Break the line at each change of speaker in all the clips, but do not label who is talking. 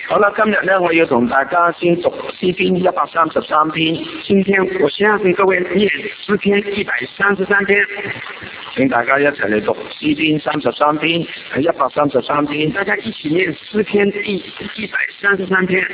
好了，今日呢，我要同大家先讀詩篇133篇。今天我先要跟各位念詩篇133篇，請大家一齊嚟讀詩篇33篇，133篇，大家一起念詩篇第133篇。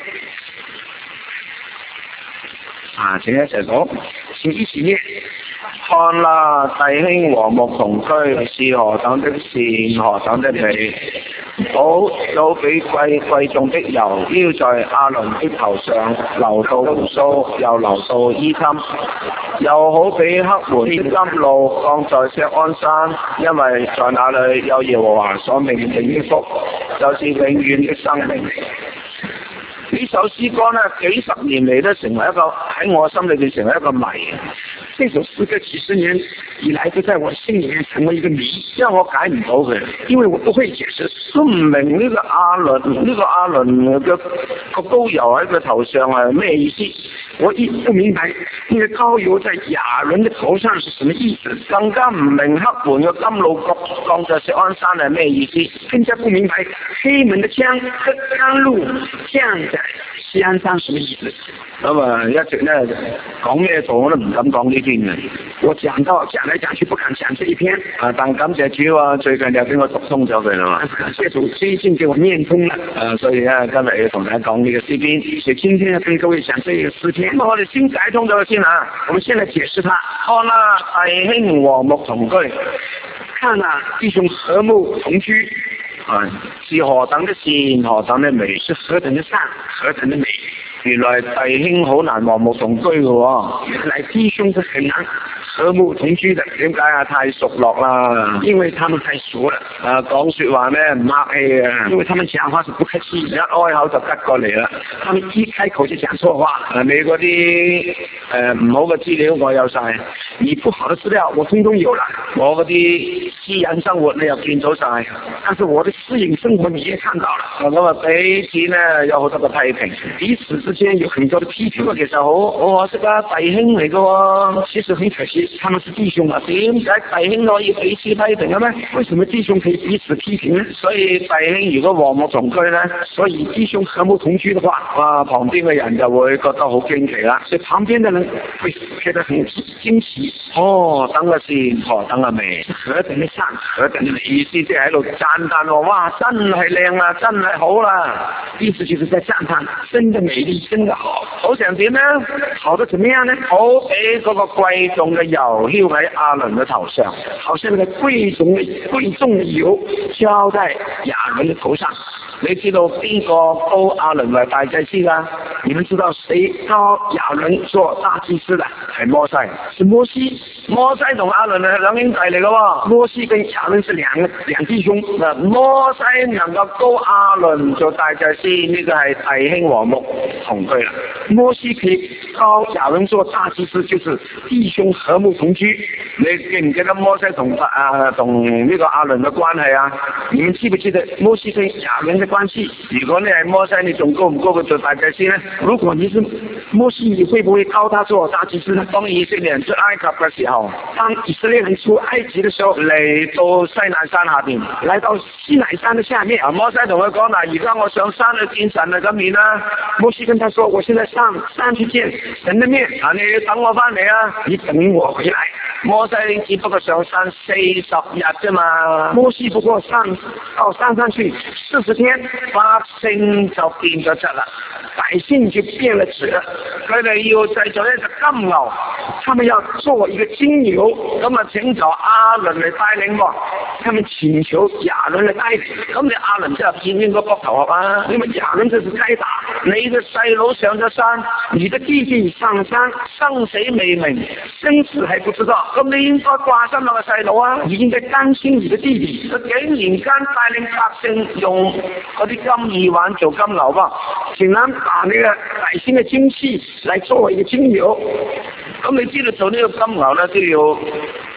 請一齊讀，請一起念。看啦，弟兄和睦同居，是何等的善，何等的美！好比貴重的油，澆在亞倫的頭上，流到鬍鬚，又流到衣襟；又好比黑門的甘露，降在錫安山，因為在那裏有耶和華所命定的福，就是永遠的生命。呢首詩歌呢，幾十年嚟都成為一個喺我心裏邊成為一個謎。這首詩歌幾十年以來都在我心裏面成為一個謎，因為我解唔到佢，因為我不會解釋，都唔明呢個亞倫嘅個膏油喺佢頭上係咩意思，我亦不明白呢個膏油在亞倫的頭上是什麼意思，更加唔明黑門嘅甘露降在錫安山係咩意思，更加不明白黑門的甘露降在錫安山什麼意思。咁一直呢講咩做我都唔敢講呢篇嘅，我講來講去不敢講這一篇。但感謝主啊，最近又俾我讀通咗佢啦嘛，感謝主最近給我念通啦。所以呢今日要同大家講呢個詩篇，所以今天要跟各位講這個詩篇。咁我哋先解通咗先啊，我們先來解釋它。看啦，弟兄和睦同居，看啦，弟兄和睦同居，是何等的善，何等的美，是何等的善，何等的美。原來弟兄好難和睦同居嘅喎，原來弟兄是很難和睦同居的。點解啊？太熟絡啦，因為他們太熟了。講說話呢唔客氣啊，因為他們講話是不客氣，一開口就吉過嚟啦。他們一開口就講錯話。你嗰啲唔好嘅資料我有晒，你不好的資料我通通有啦。我嗰啲私隱生活你又見到晒，但是我的私隱生活你也看到了。咁彼此呢有好多嘅批評，彼此之間有很多的批評，其實好可惜啊，弟兄嚟嘅喎，其實很可惜，他們是弟兄啊，點解弟兄可以彼此批評嘅咩？為什麼弟兄可以彼此批評呢？所以弟兄如果和睦同居呢，所以弟兄和睦同居的話，旁邊嘅人就會覺得好驚奇啦，所以旁邊的人會覺得很驚奇。等個善，何等嘅美，何等嘅善，何等嘅美，意思即係喺度讚嘆喎，哇，真係靚啦，真係好啦，意思就是在讚嘆，真的美麗。真的好成點呢？好得怎麼樣呢？好比嗰個貴重嘅油澆喺亞倫嘅頭上，好像那個貴重嘅油澆在亞倫嘅頭上。你知道邊個膏亞倫為大祭司啊？你們知道誰膏亞倫做大祭司的？係摩西，是摩西。摩西同亞倫係兩兄弟嚟嘅喎，摩西跟亞倫是兩弟兄。摩西能夠膏亞倫做大祭司，呢個係弟兄和睦同居啦。摩西可以膏亞倫做大祭司，就是弟兄和睦同居。你記唔記得摩西同呢個亞倫嘅關係啊？你們記不記得摩西跟亞倫嘅關係？如果你係摩西，你仲高唔高佢做大祭司呢？如果你是摩西，你會不會膏他做大祭司呢？當以色列人出埃及嘅時候，當以色列人出埃及嘅時候，嚟到西乃山下邊，嚟到西乃山嘅下面，摩西同佢講嗱，而家我上山去見神嘅面啦。摩西跟他說：我現在上山去見神的面，你要等我翻嚟啊！你等我回來。摩西只不過上山40日啫嘛，摩西不過到山上去40天，百姓就變咗質啦，百姓就變了質啦。佢哋要製造一隻金牛，他們要做一個金牛，咁啊請求亞倫嚟帶領喎，他們請求亞倫嚟帶領，咁你亞倫就見應該膊頭啊，因為亞倫就是該打，你嘅細佬上咗山，你的弟弟上山，生死未明，生死還不知道。咁你應該掛心那個細佬啊，你應該擔心你的弟弟，佢竟然間帶領百姓用嗰啲金耳環做金牛噃，竟然把呢個百姓嘅精氣嚟作為一個金牛。咁你知道做呢個金牛咧都要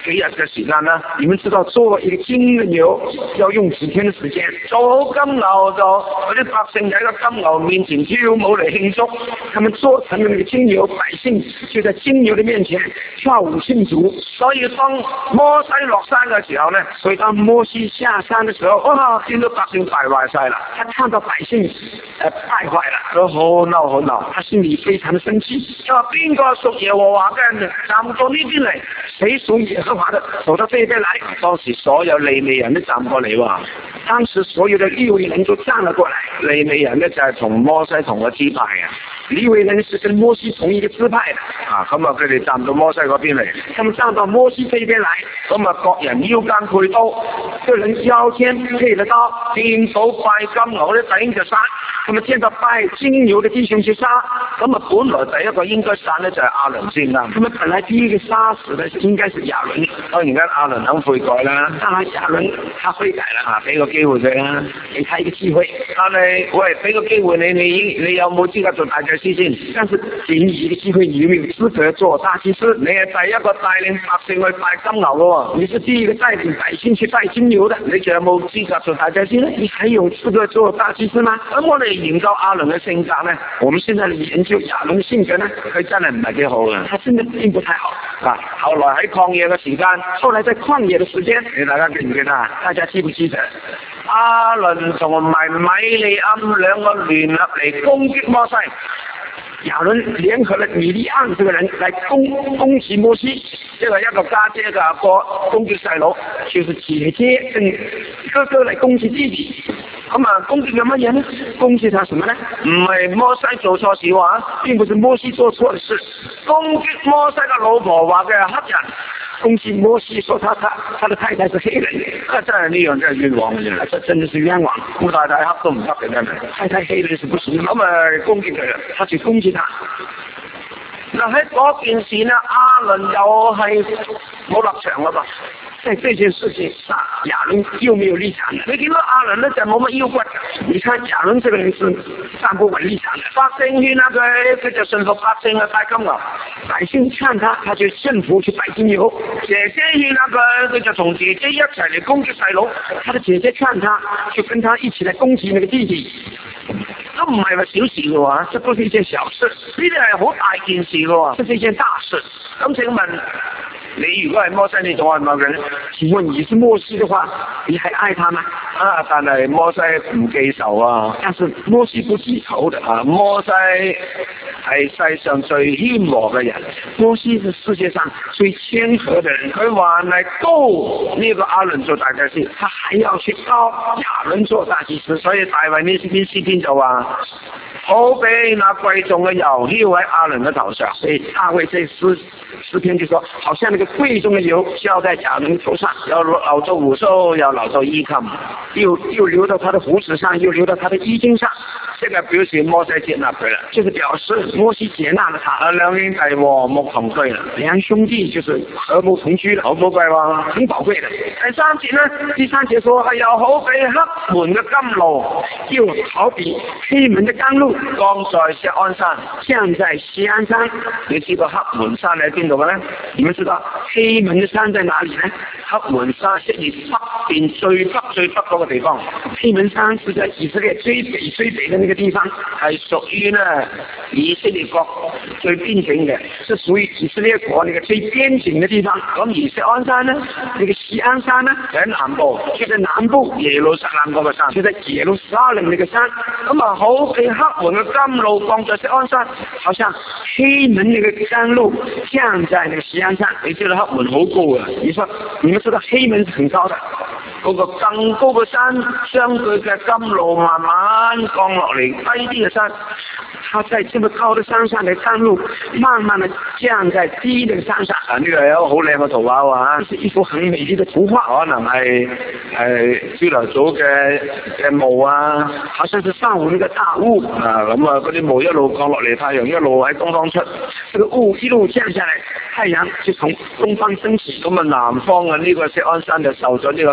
幾日嘅時間啦。你們知道做一個金嘅牛要用幾天嘅時間？做金牛就嗰啲百姓喺個金牛面前跳舞嚟慶祝，他們做成了那個金牛，百姓就在金牛的面前跳舞慶祝。所以當摩西落山嘅時候呢，所以當摩西下山嘅時候，哇！見到百姓敗壞晒啦，他看到百姓敗壞啦，都好嬲好嬲，他心裏非常的生氣。話邊個屬耶和華嘅人站到呢邊嚟？誰屬耶和華的走到這邊來？當時所有利未人都站過嚟喎。當時所有的利未人都站了過來。利未人呢就係同摩西同個支派啊。利未人是跟摩西同一個支派的啊。咁啊，佢哋站到摩西嗰邊嚟，他們站到摩西這邊來。咁啊，各人腰間配刀，個人腰間配了刀，見到拜金牛的弟兄就殺，咁啊見到拜金牛的弟兄就殺。咁啊，本來第一個應該殺呢就係亞倫先啦。咁啊，本來第一個殺死的應該是亞倫。當然間亞倫肯悔改啦，亞倫他悔改啦，啊，俾個機會佢啦，給他一個機會。但係喂，俾個機會你有冇資格做大祭司先？但是給你一個機會，你有沒有資格做大祭司？你係第一個帶領百姓去拜金牛嘅喎，你是第一個帶領百姓去拜金牛的，你仲有冇資格做大祭司呢？你還有資格做大祭司嗎？咁我哋研究亞倫嘅性格呢，我們現在研究亞倫嘅性格呢，佢真係唔係幾好嘅，他真的並不太好啊。後來喺曠野嘅時間，後來在曠野嘅時間，你大家記唔記得啊？大家記唔記得？亞倫同埋米利暗兩個聯合嚟攻擊摩西。亞倫聯合了米利暗這個人來攻擊摩西，這個一個家姐嘅阿哥攻擊細佬，就是姐姐跟哥哥嚟攻擊弟弟。咁啊，攻擊佢乜嘢呢？攻擊他什麼呢？唔係摩西做錯事話，並不是摩西做錯的事，攻擊摩西嘅老婆話嘅黑人。攻擊摩西說他的太太是黑人，真係呢樣真係冤枉嘅，這真的是冤枉。我太太黑都唔得嘅真係，太太黑人是不行。咁啊攻擊佢啦，他去攻擊他。嗱喺嗰件事呢，亞倫又係冇立場啦噃。在這件事情上，亞倫又沒有立場的。你見到亞倫呢就冇乜腰骨。你看亞倫這個人是站不穩立場的。百姓勸佢就順服百姓去拜金牛；百姓勸他就順服去拜金牛。姐姐勸佢就同姐姐一齊嚟攻擊細佬。他的姐姐勸他，就跟他一起嚟攻擊那個弟弟。都唔係話小事嘅喎，這不是一件小事，呢啲係好大件事嘅喎，這是一件大事。咁請問你如果係摩西，你仲愛唔愛佢呢？請問你是摩西嘅話，你還愛他嗎？啊，但係摩西唔記仇啊。但是摩西不記仇的啊，摩西係世上最謙和嘅人，摩西是世界上最謙和嘅人。佢話嚟高呢個亞倫做大祭司，他還要去高亞倫做大祭司，所以大衛呢篇詩篇就話。好比那貴重嘅油澆喺亞倫嘅頭上，所以大衛這詩篇就說，好像那個貴重嘅油澆在亞倫頭上，要流到鬍鬚，要流到衣襟，又流到他的鬍子上，又流到他的衣襟上。這個表示摩西接納佢啦，就是表示摩西接納了他。兩兄弟和睦同居啦，兩兄弟就是和睦同居啦，好寶貴喎，很寶貴的。第三節說，又好比黑門嘅甘露，又好比黑門嘅甘露，降在錫安山，降在錫安山。你知道黑門山喺邊度嘅呢？你們知道黑門嘅山在哪裡呢？黑門山係以北邊最北嗰個地方。黑門山是在以色列最北嘅那個地方，係屬於呢以色列國最邊境嘅，是屬於以色列國那個最邊境嘅地方。咁而錫安山呢，那個錫安山呢就喺南部，就在南部耶路撒冷嗰個山，就在耶路撒冷那個山。咁啊，好比黑門嘅甘露降在錫安山，好像黑門那個甘露降在那個錫安山。你知道黑門好高啊？你們知道黑門是很高的，嗰個更高嘅山，將佢嘅甘露慢慢降落嚟，低啲嘅山，它在這麼高的山上嘅甘露，慢慢的降在低的山上。啊，呢個係一個好靚嘅圖畫喎，這是一幅很美麗的圖畫，可能係朝頭早嘅霧啊，好像是上午那個大霧啊，咁啊嗰啲霧一路降落嚟，太陽一路喺東方出，這個霧一路降下來，太陽就從東方升起，咁啊南方啊呢個錫安山就受咗呢個甘露，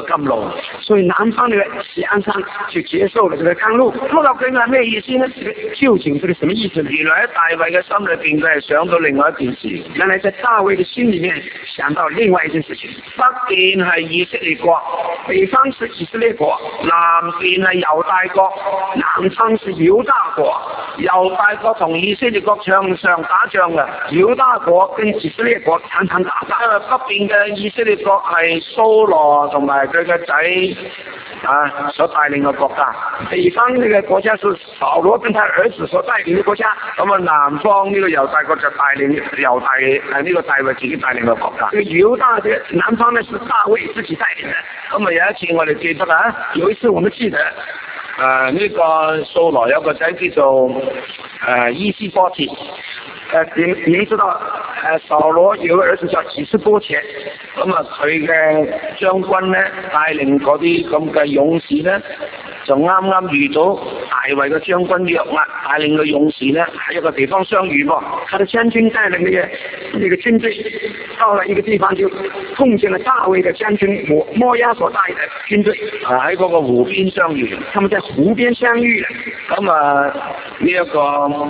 所以南方的西安山就接受了这个甘露。
咁究竟係咩意思呢？
究竟這個什麼意思呢？
原來喺大衛嘅心裏邊，佢係想到另外一件事。
原來在大衛的心裏面想到另外一件事情。
北邊係以色列國，
北方是以色列國；
南邊係猶大國，
南方是猶大國。
猶大國同以色列國常常打仗嘅，
猶大國跟以色列國常常打仗。
因為北邊嘅以色列國係蘇羅同埋佢嘅仔所帶領嘅國家，
北方呢個國家是掃羅跟他兒子所帶領嘅國家。
咁啊，南方呢個猶大國就帶領猶大呢個大衛自己帶領嘅國家。
這個猶大嘅南方呢是大衛自己帶領嘅。
咁啊，有一次我哋記得
有一次我們記得。
呢個掃羅有個仔叫做伊斯波切，
你們知道掃羅有個兒子叫伊斯波切，
咁啊佢嘅將軍咧帶領嗰啲咁嘅勇士咧，就啱啱遇到大衛嘅將軍約押帶領嘅勇士咧喺一個地方相遇喎。
他的將軍帶領那個軍隊到了一個地方，就碰見了大衛的將軍摩押所帶的軍隊，
喺嗰個湖邊相遇。
他們在湖邊相遇了。
咁啊呢一個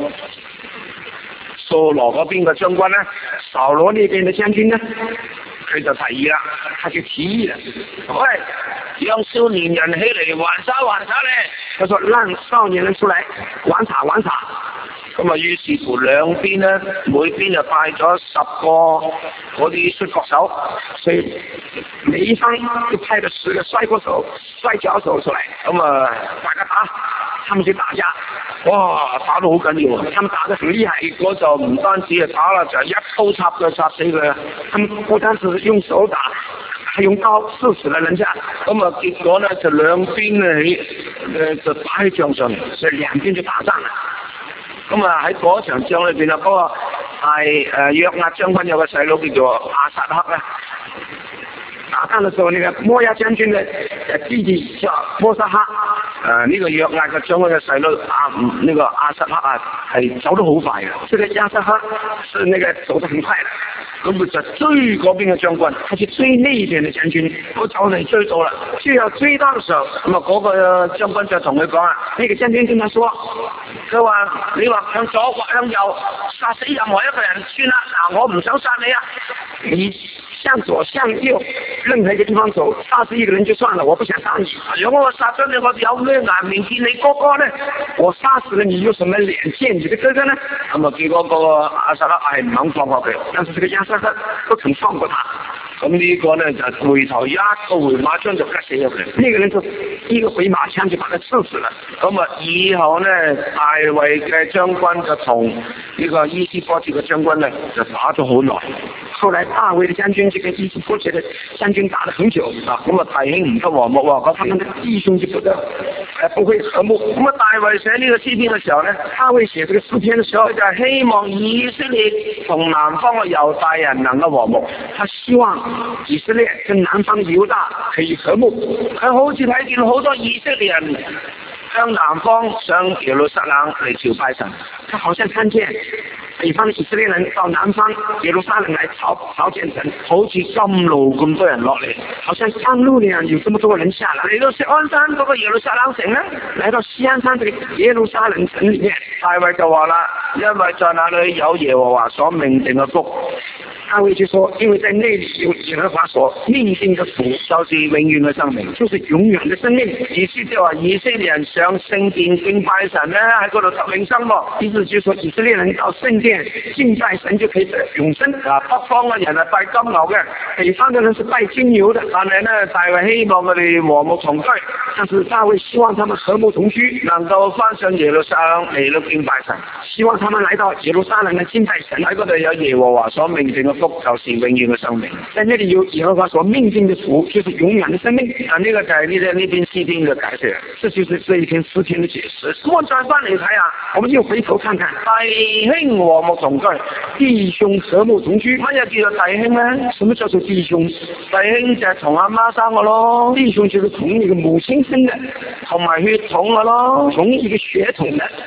掃羅嗰邊嘅將軍咧，
掃羅那邊的將軍呢，
佢就提議啦，
他就提議了，
喂，讓少年人起嚟玩耍玩耍咧。
他說讓少年人出來玩耍玩耍。
咁啊，於是乎兩邊咧，每邊就派咗10個嗰啲摔角手，
所以每一方就派咗10個摔跤手出來。
咁啊，大家打，
他們就打架。
哇，打到好緊要啊！
他們打得很厲害，
結果就唔單止係打啦，就係一刀插佢，插死佢。
他們不單是用手打，還用刀刺死了人家。
咁啊，結果呢就兩邊就打起仗上嚟，
所以兩邊就打仗啦。
咁啊喺嗰場仗裏邊啊，嗰個係約押將軍有個細佬叫做亞撒黑啦。
打仗的時候，那個摩押將軍的弟弟叫摩撒哈。
呢個約押嘅將軍嘅細佬呢個亞撒黑係走得好快嘅。
這個亞撒哈是那個走得很快的。
咁佢就追嗰邊嘅將軍，
他去追那邊嘅將軍，
都走嚟追到啦，
就要追到嘅時候，
咁啊嗰個將軍就同佢講啊，
那個將軍跟他說，
佢話你話向左或向右殺死任何一個人算啦，嗱我唔想殺你啊，
你向左向右任何一個地方走，殺死一個人就算了，我不想殺你。
如果我殺咗你，我有咩顏面見你哥哥呢？
我殺死了你，有什麼臉見你的哥哥呢？
咁啊結果個亞撒黑係唔肯放過佢，
但是這個亞撒黑不肯放過他。
咁呢個呢就回頭一個回馬槍就吉死咗佢。
那個人就一個回馬槍就把他刺死了。
咁啊以後呢，大衛嘅將軍就同呢個伊斯波切嘅將軍呢就打咗好耐。
後來大衛的將軍就跟伊斯波切的將軍打了很久。
咁啊弟兄唔得和睦喎，
他們的弟兄就不會和睦。
咁啊大衛寫呢個詩篇嘅時候呢，
大衛寫這個詩篇嘅時候
就係希望以色列同南方嘅猶大人能夠和睦。
他希望以色列跟南方的猶大可以和睦。
佢好似睇見好多以色列人向南方上耶路撒冷嚟朝拜神，
他好像看見北方的以色列人到南方耶路撒冷來朝見神，
好似甘露咁多人落嚟，
好像甘露那樣有這麼多人下來。
嚟到錫安山嗰個耶路撒冷城呢，
來到錫安山這個耶路撒冷城裏面，
大衛就話啦，因為在那裏有耶和華所命定嘅福。
大衛就說，因為在那裏有耶和華所命定的福，
就是永遠嘅生命，
就是永遠的生命。
意思即係話以色列人上聖殿敬拜神咧，喺嗰度得永生喎。
意思就是說以色列人到聖殿敬拜神就可以得永生。
北方嘅人係拜金牛嘅，
北方嘅人是拜金牛的。
但係咧，大衛希望佢哋和睦同居，
但是大衛希望他們和睦同居，
能夠翻上耶路撒冷嚟到敬拜神，
希望他們來到耶路撒冷嚟敬拜神。
喺嗰度有耶和華所命定嘅福，就是永遠嘅生命。
在那裏有耶和華所命定的福，就是永遠的生命。
呢個就係呢篇詩篇嘅解釋，
這就是這一篇詩篇的解釋。
咁我再翻嚟睇下，
我們又回頭看看，
弟兄和睦同居，
弟兄和睦同居。
乜嘢叫做弟兄呢？
什麼叫做弟兄？
弟兄就係同阿媽生嘅咯，
弟兄就是同一個母親生的，
同埋血統嘅咯，
同一個血統的。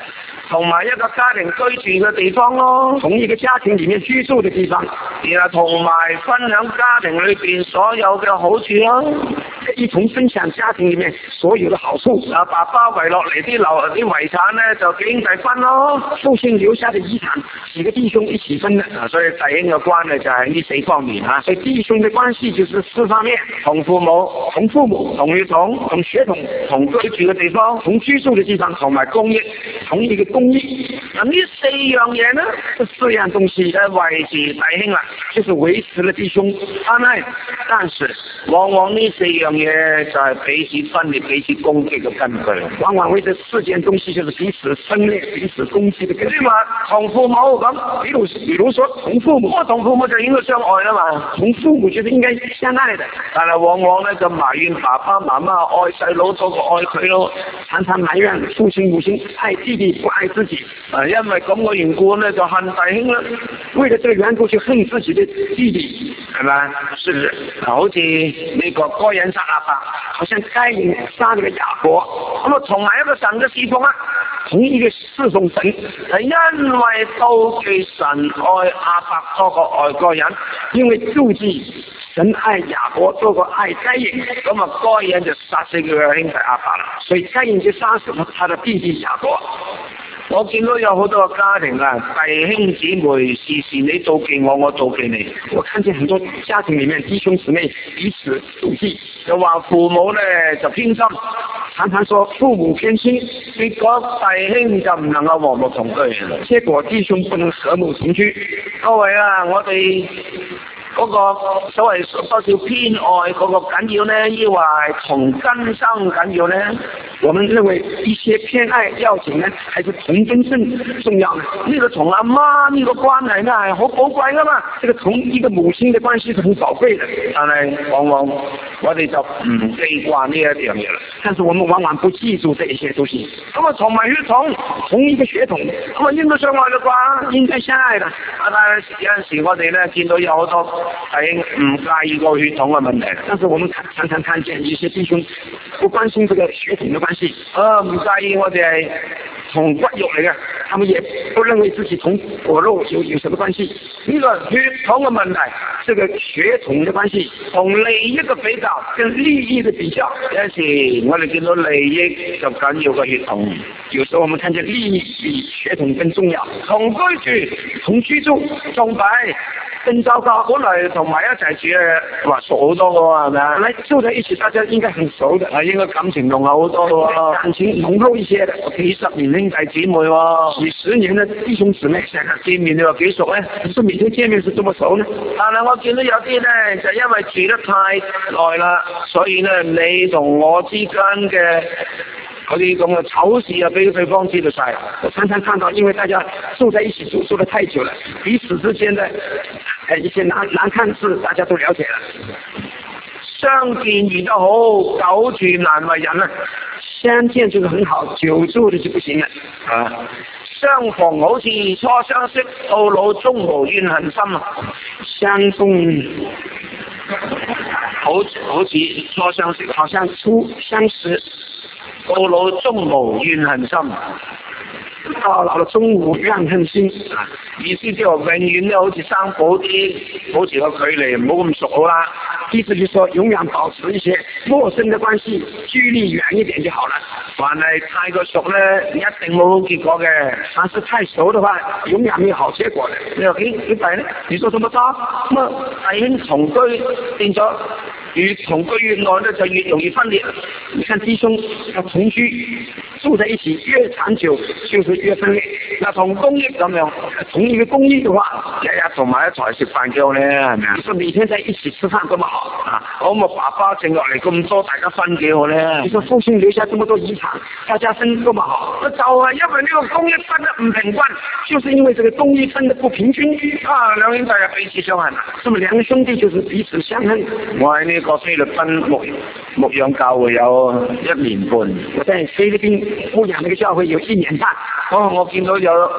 同埋一個家庭居住嘅地方咯，
從一個家庭裡面居住嘅地方，
然後同埋分享家庭裏邊所有嘅好處咯，
一同分享家庭裡面所有嘅好處。
爸爸遺落嚟啲遺產咧就幾兄弟分咯，
父親留下的遺產幾個弟兄一起分嘅。
所以弟兄嘅關係就係呢4方面嚇。
所以弟兄嘅關係就是4方面：
同父母、
同血統、同血統、
同居住嘅地方、
同居住嘅地方，
同埋公益，
同一個公益。
咁呢4樣嘢呢，
這4樣東西
就維持弟兄啦，
就是維持了弟兄。但是
往往呢4樣嘢就係彼此分裂、彼此攻擊嘅根據。
往往為這4件東西就是彼此分裂、彼此攻擊嘅根據。
即係話同父母咁，
比如說同父母，
同父母就應該相愛啦嘛，
同父母就是應該相愛的。
但係往往咧就埋怨爸爸媽媽愛細佬多過愛佢咯，
常常埋怨父親母親愛弟弟不愛自己。
因為咁嘅緣故咧就恨弟兄啦，
為了這個緣故就恨自己的弟弟，
係咪？是不是？好似呢個該隱殺亞伯，
好像該隱殺呢個亞伯，
咁啊同埋一個神嘅侍奉啊，
同一個侍奉神，
係因為妒忌神愛亞伯多過愛該隱，
因為妒忌神愛亞伯多過愛該隱，
咁啊該隱就殺死佢嘅兄弟亞伯啦，
所以該隱就殺死了他的弟弟亞伯。
我見到有好多個家庭啊，弟兄姊妹時時你妒忌我，我妒忌你。
我看見很多家庭裡面弟兄姊妹彼此妒忌，
就話父母咧就偏心，
常常說父母偏心，
結果弟兄就唔能夠和睦同居。
結果弟兄不能和睦同居。
各位啊，我哋嗰個所謂多少偏愛嗰個緊要呢？抑或係同根生緊要呢？
我們認為一些偏愛要緊呢，還是同根生重要呢？
呢個同阿媽呢個關係呢係好寶貴噶嘛？
這個同一個母親的關係是很寶貴的，
但係往往我哋就唔記慣呢一樣嘢啦。
但是我們往往不記住這一些東西。
咁啊，同埋血統，
同一個血統，
咁啊應該相愛嘅啩？
應該相愛的。
但係有陣時我哋咧見到有好多弟兄唔介意個血統嘅問題，
但是我們常常看見一些弟兄不關心這個血統的關係，
唔介意我哋係同骨肉嚟嘅，
他們也不認為自己同骨肉有什麼關係。
呢個血統嘅問題，
這個血統的關係
同利益嘅比較，
跟利益的比較，
有陣時我哋見到利益就緊要過血統，
有時候我們看見利益比血統更重要。
同居住仲弊，
更糟糕。
本來同埋一齊住嘅話熟好多嘅喎，係咪啊？
本來住在一起，大家應該很熟的，
應該感情濃厚好多嘅喎，
感情濃厚一些的，
幾十年兄弟姊妹喎，
幾十年的弟兄姊妹，
成日見面你話幾熟咧？
不是每天見面是這麼熟呢？
但係我見到有啲咧，就因為住得太耐啦，所以咧你同我之間嘅嗰啲咁嘅醜事啊，俾對方知道晒。
我常常看到，因為大家住在一起住得太久了，彼此之間的一些難看事，大家都了解了。
相見遇得好，久住難為人啊！
相見就是很好，久住的就不行了。
相逢好似初相識，到老終無怨恨心啊！
相逢
好似初相識，
好像初相識，
到老終無怨恨心。
到老了終無怨恨心，
意思即係話永遠咧好似生保啲，保持個距離，唔好咁熟好啦。
意思就是說永遠保持一些陌生的關係，距離遠一點就好了。
凡係太過熟咧，一定冇好結果嘅。
但是太熟的話，永遠沒有好結果的。
你話幾弊咧？你說這麼多，咁啊弟兄同居變咗，越同居越耐咧，就越容易分裂。
你看弟兄要同居住在一起，越長久就是越分裂。
嗱，同公益咁樣，
同一個公益嘅話，
日日同埋一齊食飯幾好咧，係咪啊？
你說每天在一起吃飯咁麼好啊？
好嘛，爸爸剩落嚟咁多，大家分幾好咧？
你說父親留下這麼多遺產，大家分咁麼好？
就係因為呢個公益分得唔平均，
就是因為這個公益分得不平均
啊！兩兄弟係彼此相恨，
咁麼兩兄弟就是彼此相恨。
我喺呢個菲律賓牧養教會有1年半，
我在菲律賓牧養呢個教會有1年半。
我見到有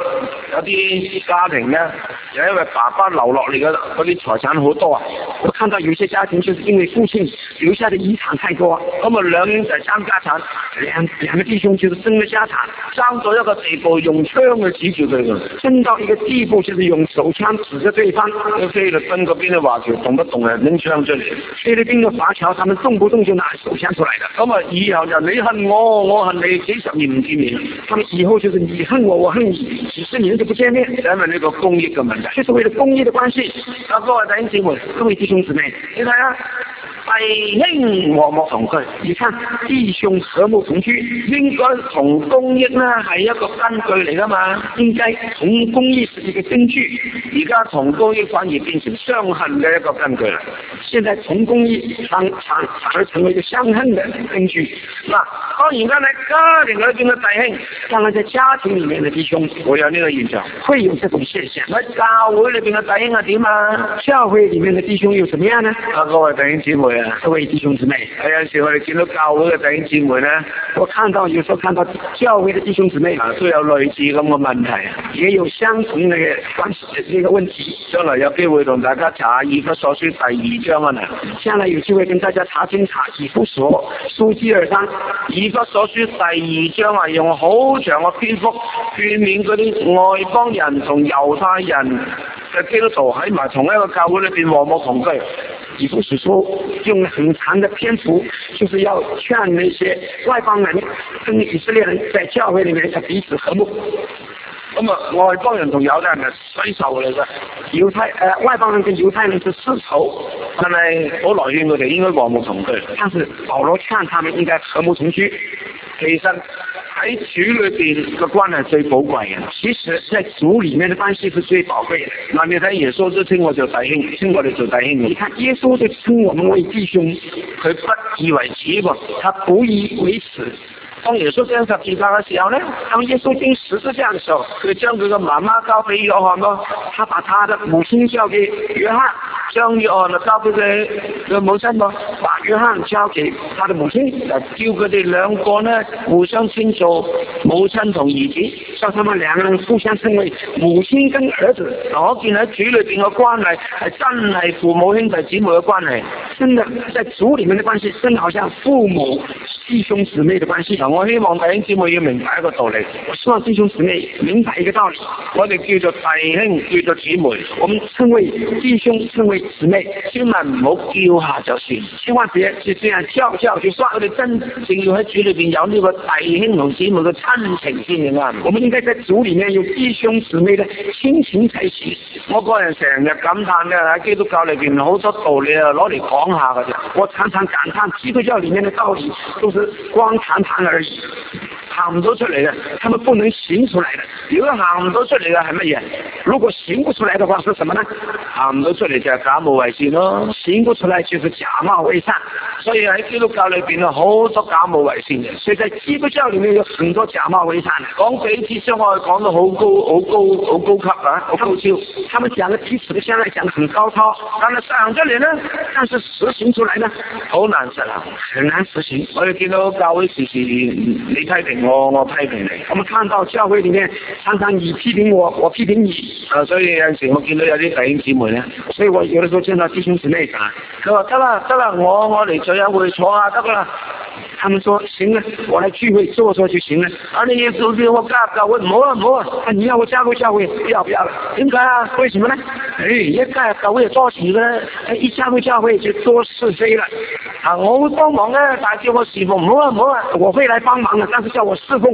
有啲家庭咧，就因為爸爸留落嚟嘅嗰啲財產好多啊。
我看到有些家庭就是因為父親留下的遺產太多，
咁啊兩兄弟爭家產，
兩個弟兄就是爭咗家產，
爭到一個地步，用槍去指住佢㗎，
爭到一個地步就是用手槍指着對方。
菲律賓嗰邊嘅華僑動不動係拎槍出嚟，
菲律賓嘅華僑，他們動不動就拿手槍出來的。
咁啊以後就你恨我，我恨你，幾十年唔見面，
他們以後就是你恨我，我恨你，幾十年就不見面，
因為呢個公益嘅問題，
就是為了公益的關係。
各位弟兄姊妹，
各位弟兄姊妹，
你睇下。弟兄和睦同居，
你看弟兄和睦同居，
應該同公益呢係一個根據嚟噶嘛，
應該同公益是一個根據，
而家同公益反而變成相恨嘅一個根據啦。
現在同公益反而成為一個相恨嘅根據。
嗱，當然間喺家庭裏邊嘅弟兄，
當然在家庭裏面嘅弟兄
會有呢個現象，
會有這種現象。
喺教會裏邊嘅弟兄係點啊？
教會裏面嘅弟兄又怎麼樣呢？
各位弟兄姊妹啊，
各位弟兄姊妹，
有陣時我哋見到教會嘅弟兄姊妹咧，
我有時候看到教會嘅弟兄姊妹
都有類似咁嘅問題，
也有相同嘅關係嘅呢個問題。
將來有機會同大家查下以弗所書第2章啊，
將來有機會跟大家查以弗所書第2章。
以弗所書第2章啊，用好長嘅篇幅勸勉嗰啲外邦人同猶太人嘅基督徒喺埋同一個教會裏邊和睦同居。
以弗所書用了很長的篇幅，就是要勸那些外邦人跟以色列人在教會裏面要彼此和睦。
咁啊，外邦人同猶太人係世仇嚟嘅，
外邦人跟猶太人是世仇，
但係保羅勸佢哋應該和睦同居。
但是保羅勸他們應該和睦同居。
其實喺主裏邊嘅關係最寶貴嘅，
其實在主裏面嘅關係是最寶貴嘅。
嗱，你睇耶穌都稱我做弟兄，稱我哋做弟兄。
你看耶穌就稱我們為弟兄，
佢不以為恥喎，
他不以為恥。
當耶穌釘十字架嘅時候呢，
當耶穌釘十字架嘅時候，
佢將佢嘅媽媽交俾約翰咯，
他把他的母親交給約翰，
將約翰就交俾佢嘅母親咯，
把約翰交給他的母親，
叫佢哋兩個呢互相稱做母親同兒子，
叫他們兩個人互相稱為母親跟兒子。
可見喺主裏邊嘅關係係真係父母兄弟姊妹嘅關係，
真的在主裏面嘅關係真好像父母弟兄姊妹嘅關係。
我希望弟兄姊妹要明白一個道理，
我希望弟兄姊妹明白一個道理，
我哋叫做弟兄，叫做姊妹，
我們稱為弟兄，稱為姊妹，
千萬唔好叫下就算，
千萬別就這樣叫就算。
我哋真正要喺主裏邊有呢個弟兄同姊妹嘅親情先至啱。
我們應該在主裏面有弟兄姊妹嘅親情才行。
我個人成日感嘆嘅喺基督教裏邊好多道理啊，攞嚟講下嘅啫。
我常常感嘆基督教裏面嘅道理都是光談談而已。
行唔到出嚟嘅，
他們不能行出來的。
如果行唔到出嚟嘅係乜嘢？
如果行不出來的話，是什麼呢？
行唔到出嚟就係假冒偽善咯。
行不出來就是假冒偽善。
所以喺基督教裏邊啊，好多假冒偽善嘅。
所以在基督教裏面有很多假冒偽善。
講彼此相愛講到好高級啊，好高超。
他們講嘅彼此的相愛講得很高超，
但係實行出嚟呢，
但是實行出來呢，
好難實行，
很難實行。
我哋見到教會時時你批評我，我批評你。
我們看到教會裏面常常你批評我，我批評你。
所以有陣時我見到有啲弟兄姊妹咧，
所以我有的時候見到弟兄姊妹
佢話得啦，我嚟聚會坐下得啦。
他們說行了，我來聚會坐就行了。
你要做啲我加入教會，唔好啊！
你要我加入教會，不要了。
點解啊？
為什麼呢？
一加入教會就多事啦，
一加入教會就多是非了。
我會幫忙啊，但係叫我侍奉唔好啊！
我會來幫忙啊，但是叫我侍奉，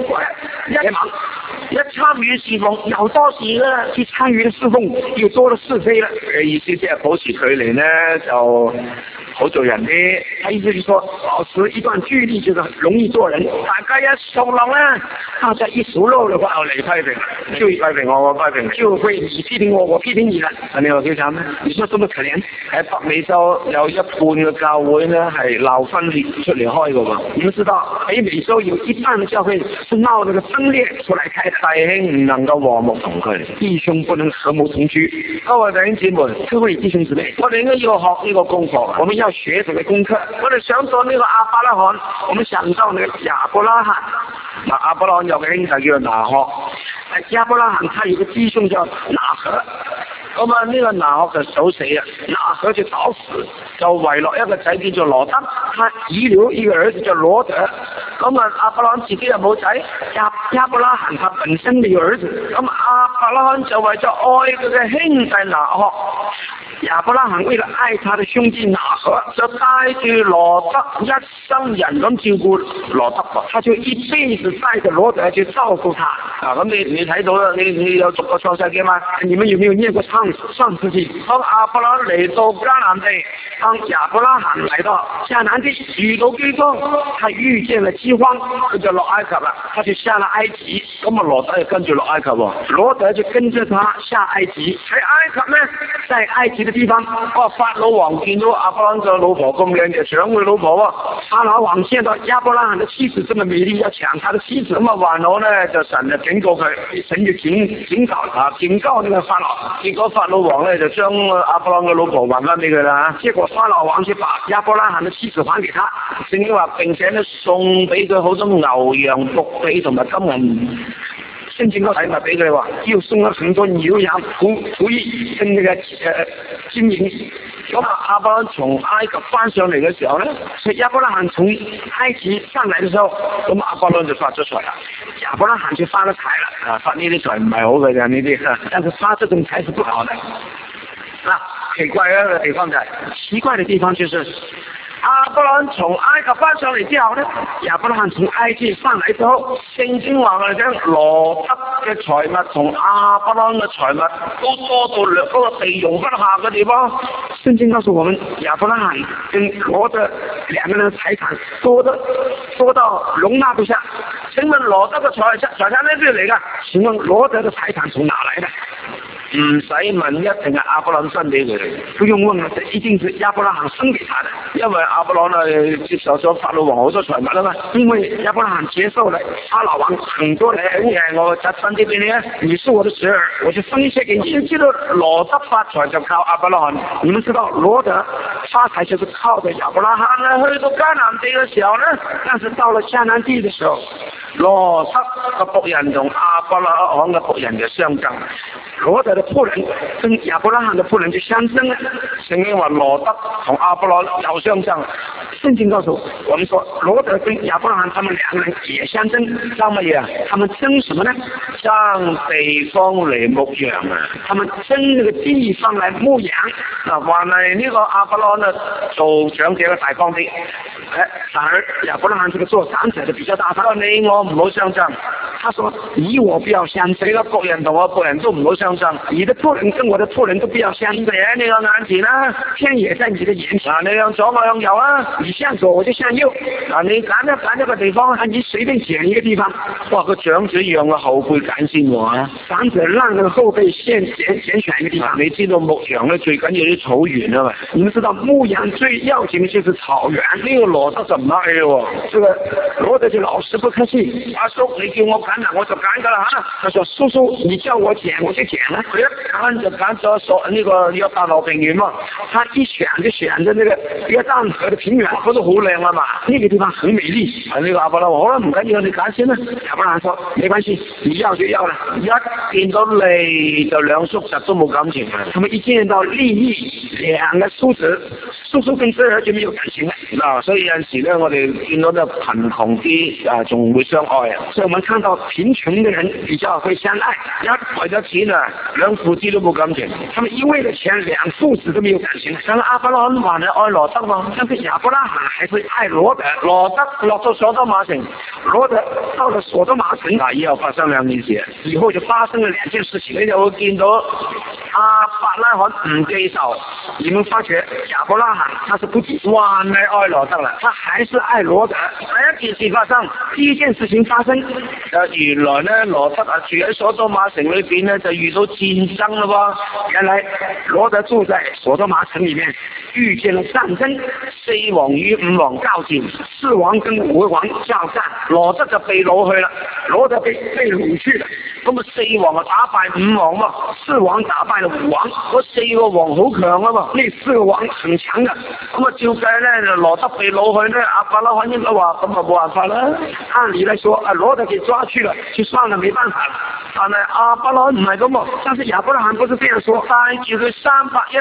一參與侍奉又多事啦，一參與侍奉又多了是非了。
意思即係保持距離呢，就好做人啲。
他意思就是說，保持一段距離就是容易做人。
大家一熟絡啦，
大家一熟絡的話，
就嚟批評，就批評我，我批評，
就會你批評我，我批評你啦。
你話幾慘咩？
你說這麼可憐？
喺北美洲有一半嘅教會呢係鬧分裂出嚟開嘅喎。
你們知道北美洲有一半嘅教會是鬧那個分裂出來開的。
弟兄唔能夠和睦同居，
弟兄不能和睦同居。
各位弟兄姊妹，
各位弟兄姊妹，
我哋應該要學呢個功課，
我們要學這個功課。
我哋想到呢個亞伯拉罕，
我們想到那個亞伯拉罕。
嗱，亞伯拉罕有個兄弟叫做拿鶴，
亞伯拉罕他有個弟兄叫拿鶴。
咁啊，呢個拿鶴就早死啊，
拿鶴就早死，
就遺落一個仔叫做羅德，
他遺留一個兒子叫羅德。
咁啊，亞伯拉罕自己又冇仔，
亞伯拉罕他本身沒有兒子，
咁亞伯拉罕就為咗愛佢嘅兄弟拿鶴，
亞伯拉罕為了愛他的兄弟拿鶴，
就帶住羅德一生人咁照顧羅德喎，
他就一輩子帶着羅德去照顧他。
咁你睇到啦，你有讀過創世記嗎？
你們有沒有念過創世記？
當亞伯拉罕嚟到迦南地，
當亞伯拉罕來到迦南地，
遇到饑荒，
他遇見了饑荒，
佢就落埃及啦，
他就下了埃及。
咁啊，羅德就跟住落埃及喎，
羅德就跟着他下埃及。
喺埃及咧，
在埃及的地方，
法老王見到亞伯拉罕嘅老婆咁靚，就搶佢老婆喎。
法老王見到亞伯拉罕的妻子這麼美麗，要搶他的妻子，
咁啊還好咧，就神就警告佢，
神就警告那個法老。
結果法老王咧就將亞伯拉罕嘅老婆還翻俾佢啦。
結果法老王就把亞伯拉罕的妻子還給他。
聖經話並且咧送俾佢好多牛羊僕婢同埋金銀。
聖經個禮物俾佢話，又送咗很多牛羊僕役跟那個金銀。
咁亞伯拉罕從埃及翻上嚟嘅時候咧，
所以亞伯拉罕從埃及上來嘅時候，
咁亞伯拉罕就發咗財啦。
亞伯拉罕就發咗財啦。
發呢啲財唔係好嘅啫，呢啲。
但是發這種財是不好的。
奇怪嘅一個地方就係，
奇怪的地方就是
亞伯拉罕從埃及翻上嚟之後咧，
亞伯拉罕從埃及上來之後，
聖經話我哋聽羅德嘅財物同亞伯拉罕嘅財物都多到嗰個地容不下嘅地方。
聖經告訴我們，亞伯拉罕跟羅德兩個人的財產多到容納不下。
請問羅德嘅財產喺邊嚟㗎？
請問羅德嘅財產從哪來的？
唔使問，一定係亞伯拉罕分俾佢哋。
不用問了，這一定是亞伯拉罕生給他的。
因為亞伯拉罕接受咗法老王好多財物啊嘛。
因為亞伯拉罕接受了法老王很多的財物。
我就分啲俾你啊！
你是我的侄兒，我就分一些給你。
知道羅德發財就靠亞伯拉罕。
你們知道羅德發財就是靠着亞伯拉罕。
去到迦南地嘅時候呢，
但是到了迦南地的時候，
羅德嘅僕人同亞伯拉罕嘅僕人就相爭。
羅德的僕人跟亞伯拉罕的僕人就相爭了。
聖經話羅德同亞伯拉罕又相爭。
聖經告訴我們說，羅德跟亞伯拉罕他們兩個人也相爭。
爭乜嘢啊？
他們爭什麼呢？
爭地方嚟牧羊啊！
他們爭那個地方嚟牧羊。
還係呢個亞伯拉罕做長者嘅大方啲。
反而亞伯拉罕這個做長者的比較大方。
你我唔好相爭。
他說：你我不要相爭。
你個僕人同我僕人都唔好相爭。
你的僕人跟我的僕人都不要相爭。
喺你個眼前啦，
天也在你的眼前。
你向左我向右啦，
你向左我就向右。
你揀一個地方，
你隨便揀一個地方。
哇！個長者讓個後輩揀先喎。
長者讓那個後輩先選一個地方。
你知道牧羊咧最緊要啲草原啊嘛？
你們知道牧羊最要緊的就是草原。
呢個羅德就唔客氣喎。
這個羅德就老實不客氣。
阿叔，你叫我揀啊，我就揀㗎啦嚇。
他說：叔叔，你叫我揀，我就揀啦。
佢一揀就揀咗呢個約旦河平原嘛。
他一選就選咗那個約旦河的平原，
嗰度好靚啊嘛。
那個地方很美麗。
呢個亞伯拉罕好啦，唔緊要，你揀先啦。
亞伯拉罕說：沒關係，你要就要啦。
一見到利就兩叔侄都冇感情啊。
他們一見到利益，兩個叔叔跟侄兒就沒有感情啦。
所以有陣時咧，我哋見到咧貧窮啲仲會相愛啊。
所以我們看到貧窮的人比較會相愛。
一為咗錢啊，兩父子都冇感情。
他們一為了錢，兩父子都沒有感情。
但係亞伯拉罕還係愛羅德嘛，
但是亞伯拉罕還是愛羅德。
羅德落到所多瑪城，
羅德到了所多瑪城，
以後發生兩件事。
以後就發生了兩件事情，
你就會見到亞伯拉罕唔記仇。
你們發覺亞伯拉罕他是不記仇，
還係愛羅德啦，
他還是愛羅德。
第一件事發生，
第一件事情發生，
原來咧羅德住喺所多瑪城裏邊咧就遇到戰爭啦喎。
原來羅德住在所多瑪城裡面遇見了戰爭，4王與5王交戰，4王跟5王交戰，
羅德就被擄去啦，
羅德被擄去了。
咁4王打敗5王嘛，
4王打敗了5王，
嗰4個王好強啊嘛，
那4個王很強的。
咁啊照計咧，羅德被擄去咧，亞伯拉罕應該話咁啊冇辦法啦。
按理來說，羅德給抓去了，就算了，沒辦法了。
但係亞伯拉罕唔係咁喎，
但是亞伯拉罕不是這樣說，
帶住佢301。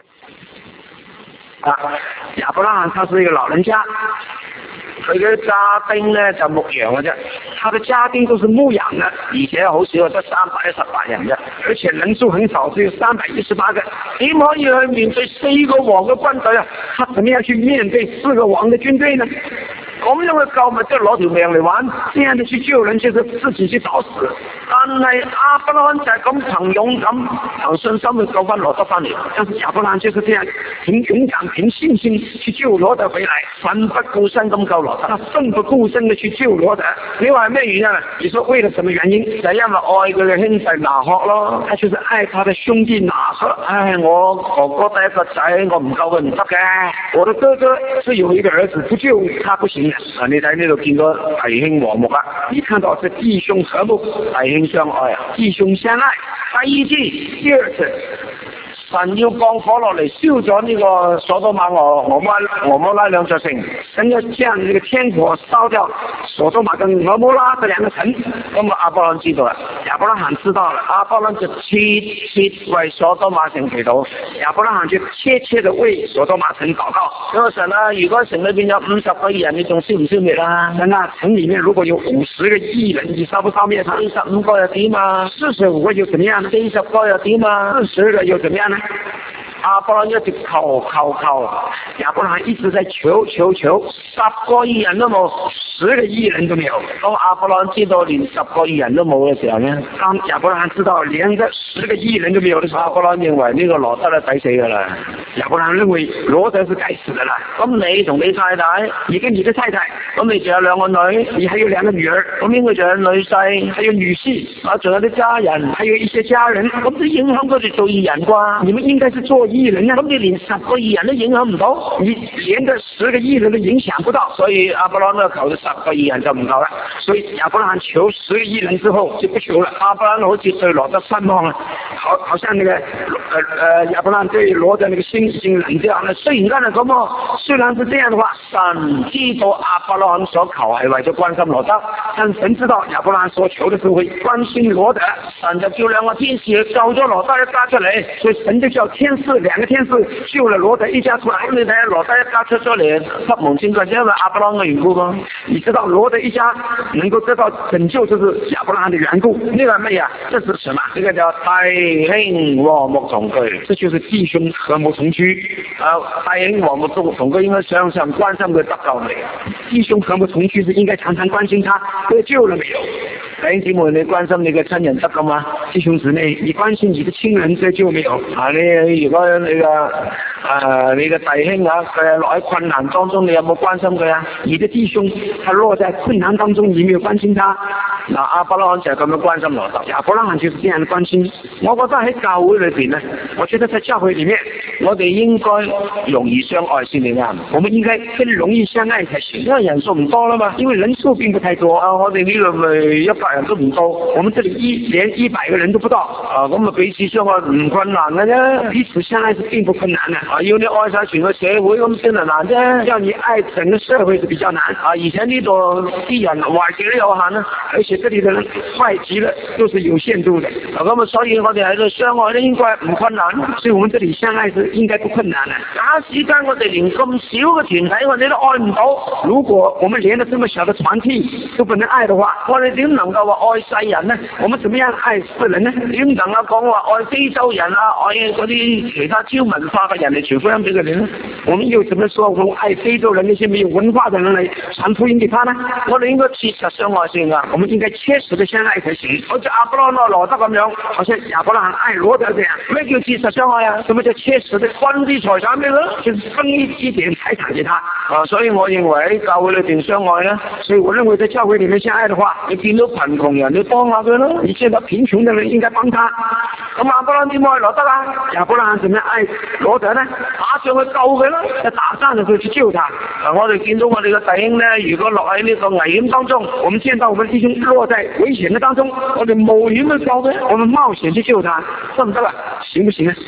亞伯拉罕他是一個老人家，
佢嘅家丁咧就牧羊嘅啫，
他的家丁都是牧羊的，
而且好少，得318人啫，
而且人數很少，只有318個。
點可以去面對4個王嘅軍隊啊？
他怎麼樣去面對4個王嘅軍隊呢？
咁樣嘅救咪即係攞條命嚟玩，
這樣的去救人就是自己去找死。
但係亞伯拉罕就係咁憑勇敢、憑信心去救翻羅德翻嚟。
但是亞伯拉罕就是這樣憑勇敢、憑信心去救羅德回來，
奮不顧身咁救羅德。
他奮不顧身地去救羅德。
你話係咩原因啊？
你說為了什麼原因？
就係因為愛佢嘅兄弟拿鶴咯。
他就是愛他的兄弟拿鶴。
唉，我哥哥第一個仔，我唔救佢唔得嘅。
我的哥哥是有一個兒子，不救他不行的。
你睇呢度見到弟兄和睦啊！
你看到是弟兄和睦，
弟兄相愛啊！
弟兄相愛。第二次，
神要降火落嚟燒咗呢個所多瑪俄摩拉兩座城，
神要將呢個天火燒掉所多瑪跟俄摩拉這兩個城。
咁啊，亞伯蘭知道啦，
亞伯拉罕知道了，
亞伯蘭就切為所多瑪城祈禱，
亞伯拉罕就切地為所多瑪城禱告。
咁啊，神啊，如果城裏邊有50個義人，你仲燒唔燒滅啊？
神啊，城裏面如果有50個義人，你燒不燒滅他
？45個又點啊
？45個又怎麼樣呢
？40個又點啊
？40個又怎麼樣呢？
亞伯蘭一直求，
亞伯蘭一直在求，10個義人都冇，10個義人都沒有。
當亞伯蘭知道連10個義人都冇嘅時候呢，
當亞伯蘭知道連個10個義人都沒有的時候，
亞伯蘭認為呢個羅德咧抵死噶啦。
亞伯蘭認為羅德是該死的啦。
咁你同你太太，
你跟你的太太，
咁你仲有2個女，
你還有2個女兒，
咁應該仲有女婿，
還有女婿，
仲有啲家人，
還有一些家人，
咁都影響佢哋做義人啩？
你們應該是做義人啊，
咁你連10個義人都影響唔到，
你連個10個義人都影響不到，
所以亞伯蘭呢求到10個義人就唔夠啦。
所以亞伯蘭求10個義人之後就不求了。
亞伯蘭好似對羅德失望啦，
好像那個亞伯蘭對羅德那個心已經冷掉了。雖然係咁喎，雖然是這樣的話，
神知道亞伯蘭所求係為咗關心羅德，
但神知道亞伯蘭所求的是為關心羅德，
神就叫2個天使去救咗羅德一家出嚟，
所以神就叫2個天使救了羅德一家出來。
咁你睇下羅德一家出咗嚟，不蒙拯救，因為亞伯蘭嘅緣故咯。
你知道羅德一家能夠得到拯救，就是亞伯蘭的緣故。
呢個係乜嘢啊？
這是什麼？
呢個叫弟兄和睦同居，
這就是弟兄和睦同居。
弟兄和睦同居應該常常關心佢得救未？
弟兄和睦同居是應該常常關心他得救了沒有？
弟兄姊妹，你關心你嘅親人得救嗎？
弟兄姊妹，你關心你的親人得救沒有？
你如果你嘅弟兄啊，佢係落喺困難當中，你有冇關心佢啊？
你的弟兄他落在困難當中，你沒有關心他？
亞伯拉罕就係咁樣關心羅德。
亞伯拉罕就是這樣的關心。我覺得喺教會裏邊呢，我覺得在教會裏面，
我哋應該容易相愛先至啱。
我們應該更容易相愛才行，
因為人數唔多啦嘛。
因為人數並不太多。
我哋呢度咪100人都唔到，
我們這裏連100個人都不到。
咁啊彼此相愛唔困難嘅啫。
彼此相愛是並不困難嘅。
要你愛晒全個社會咁先係難啫。
要你愛整個社會是比較難。
而且呢度啲人壞極都有限啦，
而且這裏的人壞極了都是有限度的。
咁所以我哋喺度相愛咧應該唔困難。
所以我們這裏相愛是應該不困難嘅。
假時間我哋連咁少嘅團體我哋都愛唔到，
如果我們連得這麼小的團體都不能愛的話，
我哋點能夠話愛世人呢？
我們怎麼樣愛世人呢？
點能夠講話愛非洲人啊，愛嗰啲其他超文化嘅人嚟傳福音俾佢哋呢？
我們又怎麼說我愛非洲人那些沒有文化的人嚟傳福音給他呢？
我哋應該切實相愛先啊！
我們應該切實的相愛才行。
好似亞伯拉罕羅德咁樣，
好像亞伯拉罕愛羅德這樣。
咩叫切實相愛啊？
什麼叫切實的
分啲財產俾佢？
就是分一點財產給他。
所以我認為喺教會裏邊相愛呢，
所以我認為在教會裏面相愛的話，
你見到貧窮人你幫下佢咯，
你見到貧窮的人應該幫他。
咁亞伯拉罕點愛羅德啊？
亞伯拉罕怎麼樣愛羅德呢？
打仗去救佢咯，
在打仗的時候去救他。
我哋見到我哋嘅弟兄呢，如果落喺呢個危險當中，
我們見到我們弟兄落在危險的當中，
我哋冒險去救佢，
我們冒險去救他，
得唔得啊？
行不行啊？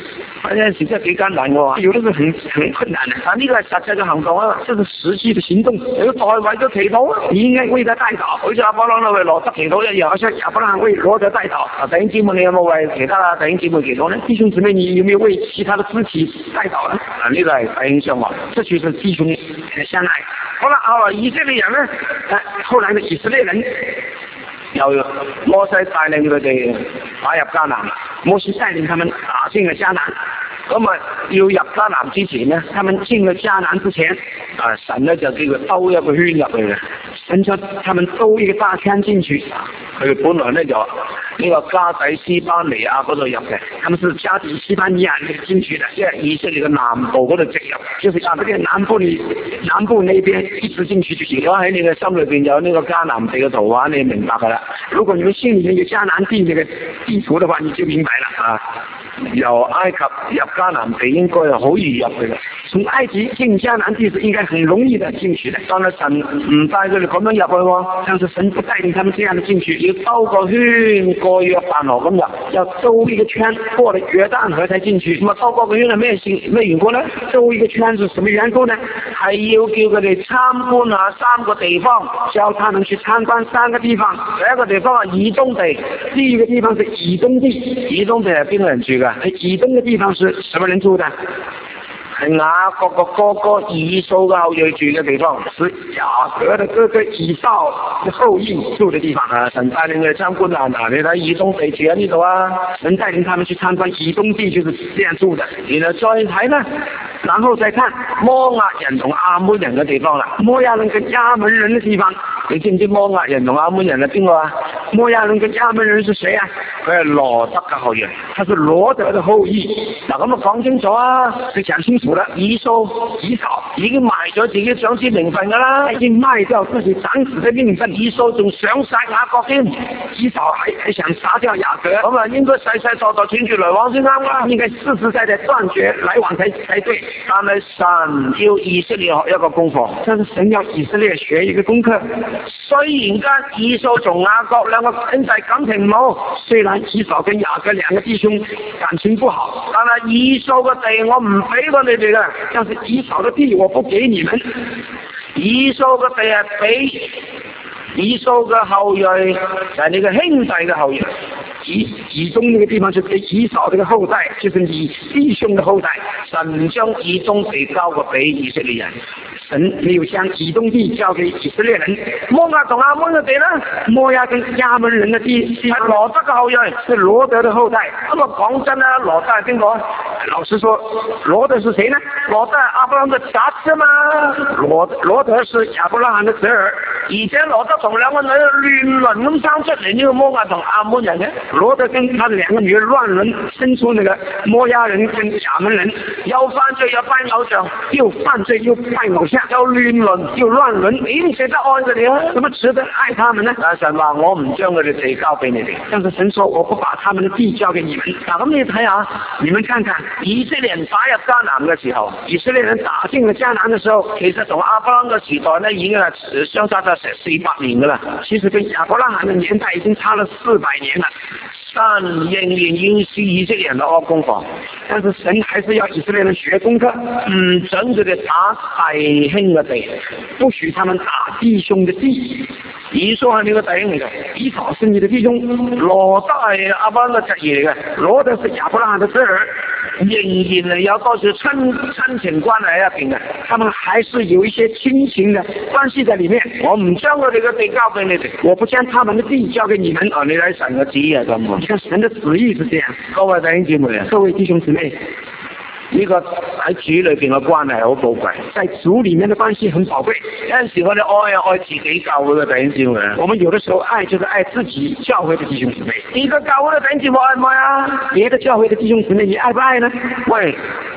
有陣時真係幾艱難喎，
有的是很困難的。
但呢個係實際嘅行動啊，
這是實際的行動。
你要代為咗祈禱啊，
你應該為他代禱，
好似亞伯拉罕為羅德祈禱一樣，
好像亞伯拉罕為羅德代禱。
弟兄姊妹，你有冇為其他弟兄姊妹祈禱呢？
弟兄姊妹，你有沒有為其他的肢體代禱呢？
呢個係弟兄相愛，
這就是弟兄相愛。
好啦，後來以色列人呢，
後來的以色列人
由摩西帶領佢哋打入迦南，
摩西帶領他們打進了迦南。
咁啊，要入迦南之前呢，
他們進了迦南之前，
神呢就叫佢兜一個圈入去嘅，
神叫他們兜一個大圈進去。
佢本來呢就呢個加底西班尼亞嗰度入嘅，
他們是加底西班尼亞進去的，
即係以色列嘅南部嗰度直入，
就是這個南部那邊一直進去就行。
如果喺你嘅心裏邊有呢個迦南地嘅圖畫，你明白噶啦。
如果你們心裏面有迦南地這個地圖的話，你就明白了。
由埃及入迦南地應該係好易入去嘅，
從埃及進迦南地是應該很容易的進去的。
但係神唔帶佢哋咁樣入去喎，
但是神不帶領他們這樣的進去，
要兜個圈過約旦河咁入，
要兜一個圈過了約旦河才進去。
咁啊，兜個圈係咩緣故呢？
兜一個圈是什麼緣故呢？
係要叫佢哋參觀下3個地方，
叫他們去參觀3個地方。
第一個地方係以東地，
第二個地方是以東地。
以東地係邊個人住㗎？
以東的地方是什麼人住的？
係雅各個哥哥以掃嘅後裔住嘅地方，
是雅各的哥哥以掃的後裔住的地方。
神帶領佢哋參觀啊！嗱，你睇以東地住喺呢度啊，
神帶領他們去參觀以東地就是這樣住的。
然後再睇呢，
然後再看
摩押人同亞捫人嘅地方啦。
摩押人跟亞捫人嘅地方，
你知唔知摩押人同亞捫人係邊個啊？
摩押人跟亞捫人是誰啊？
佢係羅德嘅後裔，
他是羅德的後裔。
嗱，咁啊講清楚啊，
就講清楚啦。
以掃已經賣咗自己長子名分噶啦，
已經賣掉自己長子的名分。
以掃仲想殺雅各添，
以掃還想殺掉雅各，
咁啊應該世世代代斷絕來往先啱啦，
應該世世代代斷絕來往才對。
但係神要以色列學一個功課，
但是神要以色列學一個功課。
雖然間以掃同雅各兩個兄弟感情唔好，
雖然以掃跟雅各兩個弟兄感情不好，
但係以掃嘅地我唔俾過你哋嘅。
但是以掃的地我不給你們，
以掃嘅地係俾以掃嘅後裔，就係你嘅兄弟嘅後裔。
以東那個地方就是以掃這個後代，就是你弟兄的後代。
神將以東地交過俾以色列人，
神沒有將以東地交給以色列人。
摩押同亞捫嘅地呢？
摩押跟亞捫人的地係
羅德嘅後裔，
是羅德的後代。
咁啊講真啦，羅德係邊個？
老實說，羅德是誰呢？
羅德係亞伯拉罕嘅侄子嘛。
羅德是亞伯拉罕的侄兒，
而且羅德同兩個女亂倫咁生出嚟呢個摩押同亞捫人嘅。
羅德跟他的兩個女兒亂倫，生出那個摩押人跟亞捫人，
又犯罪又拜偶像，
又犯罪又拜偶像，
又亂倫又亂倫，你唔捨得愛佢哋啊？
怎麼值得愛他們呢？
神話我唔將佢哋地交俾你哋，
但是神說我不把他們的地交給你們。
嗱，咁你睇下，
你們看看
以色列人打入迦南嘅時候，
以色列人打進了迦南嘅時候，
其實同亞伯拉罕嘅時代呢已經係相差咗成400年噶啦。
其實跟亞伯拉罕嘅年代已經差了400年了。
神仍然要使以色列人學功課，
但是神還是要以色列人學功課，
唔准佢哋打弟兄嘅地，
不許他們打弟兄的地。
以掃係你個弟兄嚟嘅，
以掃是你的弟兄，
羅德係亞伯拉罕嘅侄兒嚟嘅，
羅德是亞伯拉罕的侄兒，
仍然係有多少親情關係喺入邊嘅，
他們還是有一些親情的關係在裏面。
我唔將佢哋嘅地交俾你哋，
我不將他們的地交給你們。
你睇神嘅旨意係咁喎，
你看神的旨意是這樣。
各位弟兄姊妹啊，
各位弟兄姊妹，
呢個喺主裏邊嘅關係好寶貴，
在主裏面的關係很寶貴。
有陣時我哋愛自己教會嘅弟兄姊妹，
我們有的時候愛就是愛自己教會的弟兄姊妹。
呢個教會嘅弟兄姊妹愛唔愛啊？
別的教會的弟兄姊妹你愛不愛呢？
喂，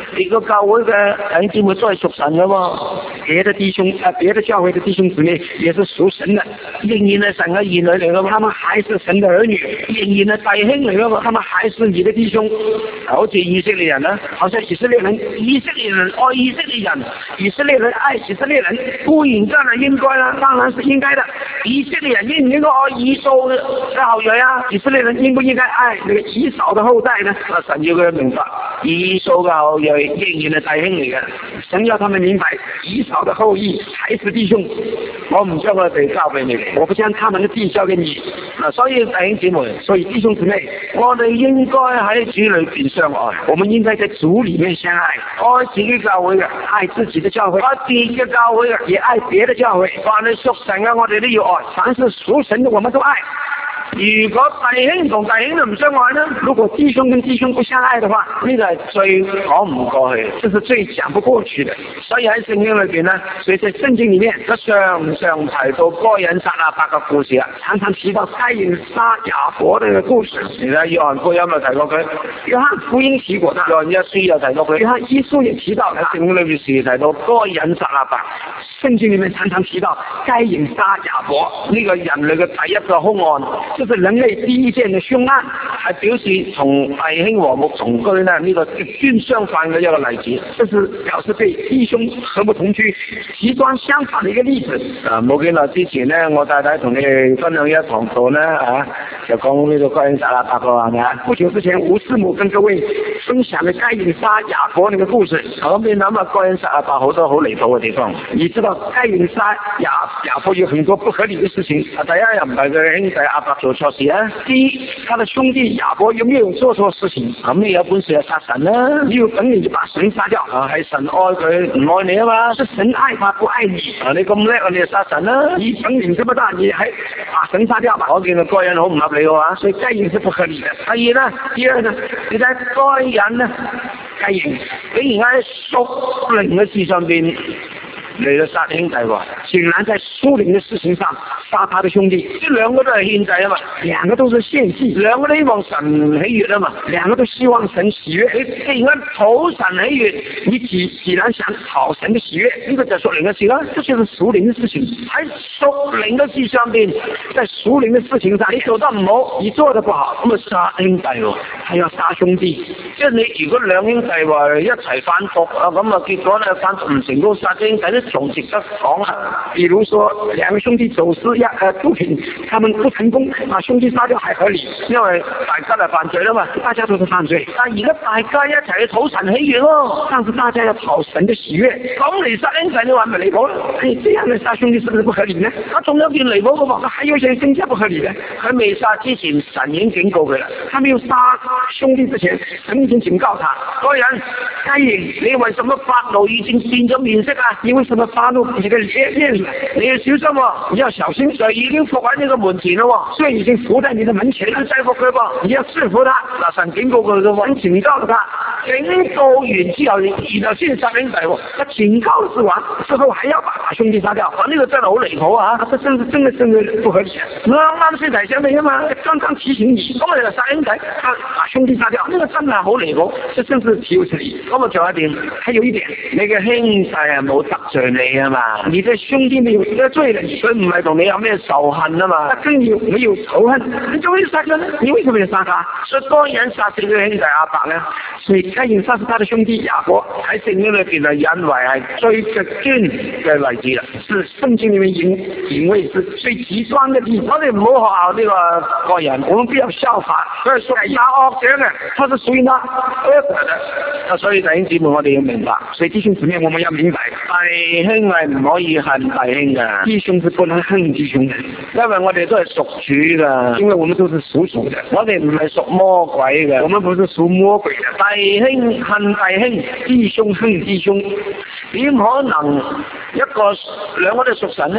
呢個教會嘅弟兄姊妹都係屬神嘅喎，
別的弟兄別的教會的弟兄姊妹也是屬神的，
仍然係神嘅兒女嚟嘅嘛，
他們還是神的兒女，
仍然係弟兄嚟嘅嘛，
他們還是你的弟兄。
好似以色列人啦，
好像以色列人，
以色列人愛以色列人，
以色列人愛以色列人，
固然真係應該啦，
當然是應該的。
以色列人應唔應該愛以掃嘅後裔啊？
以色列人應不應該愛那個以掃的後代呢？
神要佢明白，以掃嘅後裔仍然係弟兄嚟嘅。
神要他們明白，以掃的後裔還是弟兄。
我唔將佢哋交俾你，
我不將他們的地交給你。
所以弟兄姊妹，
所以弟兄姊妹，
我哋應該喺主裏邊相愛。
我們應該在主裏面相愛，
愛自己教會嘅，
愛自己的教會，
愛別嘅教會嘅，
也愛別的教會。
凡係屬神嘅，我哋都要愛；
凡是屬神的，我們都愛。
如果弟兄同弟兄都唔相愛呢？
如果弟兄跟弟兄不相愛的話，
呢個係最講唔過去，
這是最講不過去的。
所以喺聖經裏邊呢，
所以在聖經裏面，
佢常提到該隱殺亞伯嘅故事啊，
常常提到該隱殺亞伯嘅故事。
而家約翰福音又提過佢，
約翰福音提過他，
約翰一書又提過佢，
約翰一書也提到。喺
聖經裏面時提到該隱殺亞伯，
聖經裏面常常提到該隱殺亞伯，
呢個人類嘅第一個兇案，
就是人類第一件嘅兇案，
係表示同弟兄和睦同居呢，呢個極端相反嘅一個例子。
這是表示對弟兄和睦同居極端相反嘅一個例子。
冇幾耐之前呢，我太太同你哋分享一堂道呢，就講呢個該隱殺亞伯係咪啊？
不久之前，吳師母跟各位分享了該隱殺亞伯那個故事。
咁你諗下，該隱殺亞伯好多好離譜嘅地方。
你知道該隱殺亞伯有很多不合理嘅事情。
第一又唔係佢兄弟亞伯做錯事啊。
第一，他的兄弟亞伯有沒有做錯事情？
咁你有本事就殺神啦，
你有本事就把神殺掉。
係神愛佢唔愛你啊嘛，
是神愛他不愛你。
你咁叻，你就殺神啦。
你本領這麼大，你還把神殺掉吧？
我見到該隱好唔合理嘅話，
所以該隱是不合理的。
第二呢，你睇該隱呢，
該隱
竟然喺屬靈嘅事上邊嚟到殺兄弟喎，
竟然在屬靈嘅事情上殺他的兄弟。
呢兩個都係獻祭啊嘛，
兩個都是獻祭，
兩個都希望神喜悅啊嘛，
兩個都希望神喜悅。
你既然討神喜悅，
你既然想討神的喜悅，
呢個就係屬靈嘅事啦，
這就是屬靈嘅事情。
喺屬靈嘅事上邊，
在屬靈嘅事情上，
你做得唔好，
你做得不好，
咁啊殺兄弟喎，
係要殺兄弟。
即係你如果兩兄弟話一齊反覆啊，咁啊結果咧反覆唔成功，殺兄弟都仲值得講啊。
比如說兩個兄弟走私毒品，他們不成功，把兄弟殺掉還合理，
因為大家係犯罪啦嘛，
大家都是犯罪。
但而家大家一齊去討神喜悅咯，
但是大家要討神的喜悅，
咁嚟殺兄弟你話咪離譜咯？
這樣嚟殺兄弟是不是不合理呢？
仲有件離譜嘅喎，
還有一件更加不合理嘅，
喺未殺之前，神已經警告佢啦。
他沒有殺兄弟之前，神已經警告他：
該隱，
該隱，
你為什麼發怒已經變咗面色啊？
你為什麼發怒你嘅臉？
你要小心喎，
你要小心，
罪已經伏喺你個門前咯，
罪已經伏在你的門前，
你要制服佢噃，
你要制服他。
嗱，神警告佢嘅，
神警告他，
警告完之後，然後先殺兄弟喎。
他警告是完之後，還要把兄弟殺掉，
呢個真係好離譜啊！
這真的不合理。
我啱先提醒你啊嘛，
剛剛提醒你，
咁你就殺兄弟，
把兄弟殺掉，
呢個真係好離譜，
這真是豈有此理。
咁啊，仲有一點，
還有一點，
你嘅兄弟係冇得罪你啊嘛，
你的兄弟沒有得罪了你，
佢唔係同你有咩仇恨啊嘛，
他跟你沒有仇恨，你就會殺他呢？你為什麼要殺他？
所以該隱殺死佢兄弟亞伯呢？
所以該隱殺死他的兄弟亞伯，
喺聖經裏邊係引為係最極端嘅例子啦，
是聖經裏面引為是最極端嘅例子。
我哋唔好學校呢個該隱，
我們不要效法，
佢係屬於那惡者嘅，
他是屬於那
所以弟兄姊妹我哋要明白，
所以弟兄姊妹我們要明白，
弟兄係唔可以恨弟兄嘅，
弟兄是不能恨弟兄嘅，
因為我哋都係屬主噶，
因為我們都是屬主的，
我哋唔係屬魔鬼嘅，
我們不是屬魔鬼的。
弟兄恨弟兄，
弟兄恨弟兄，
點可能兩個都屬神呢？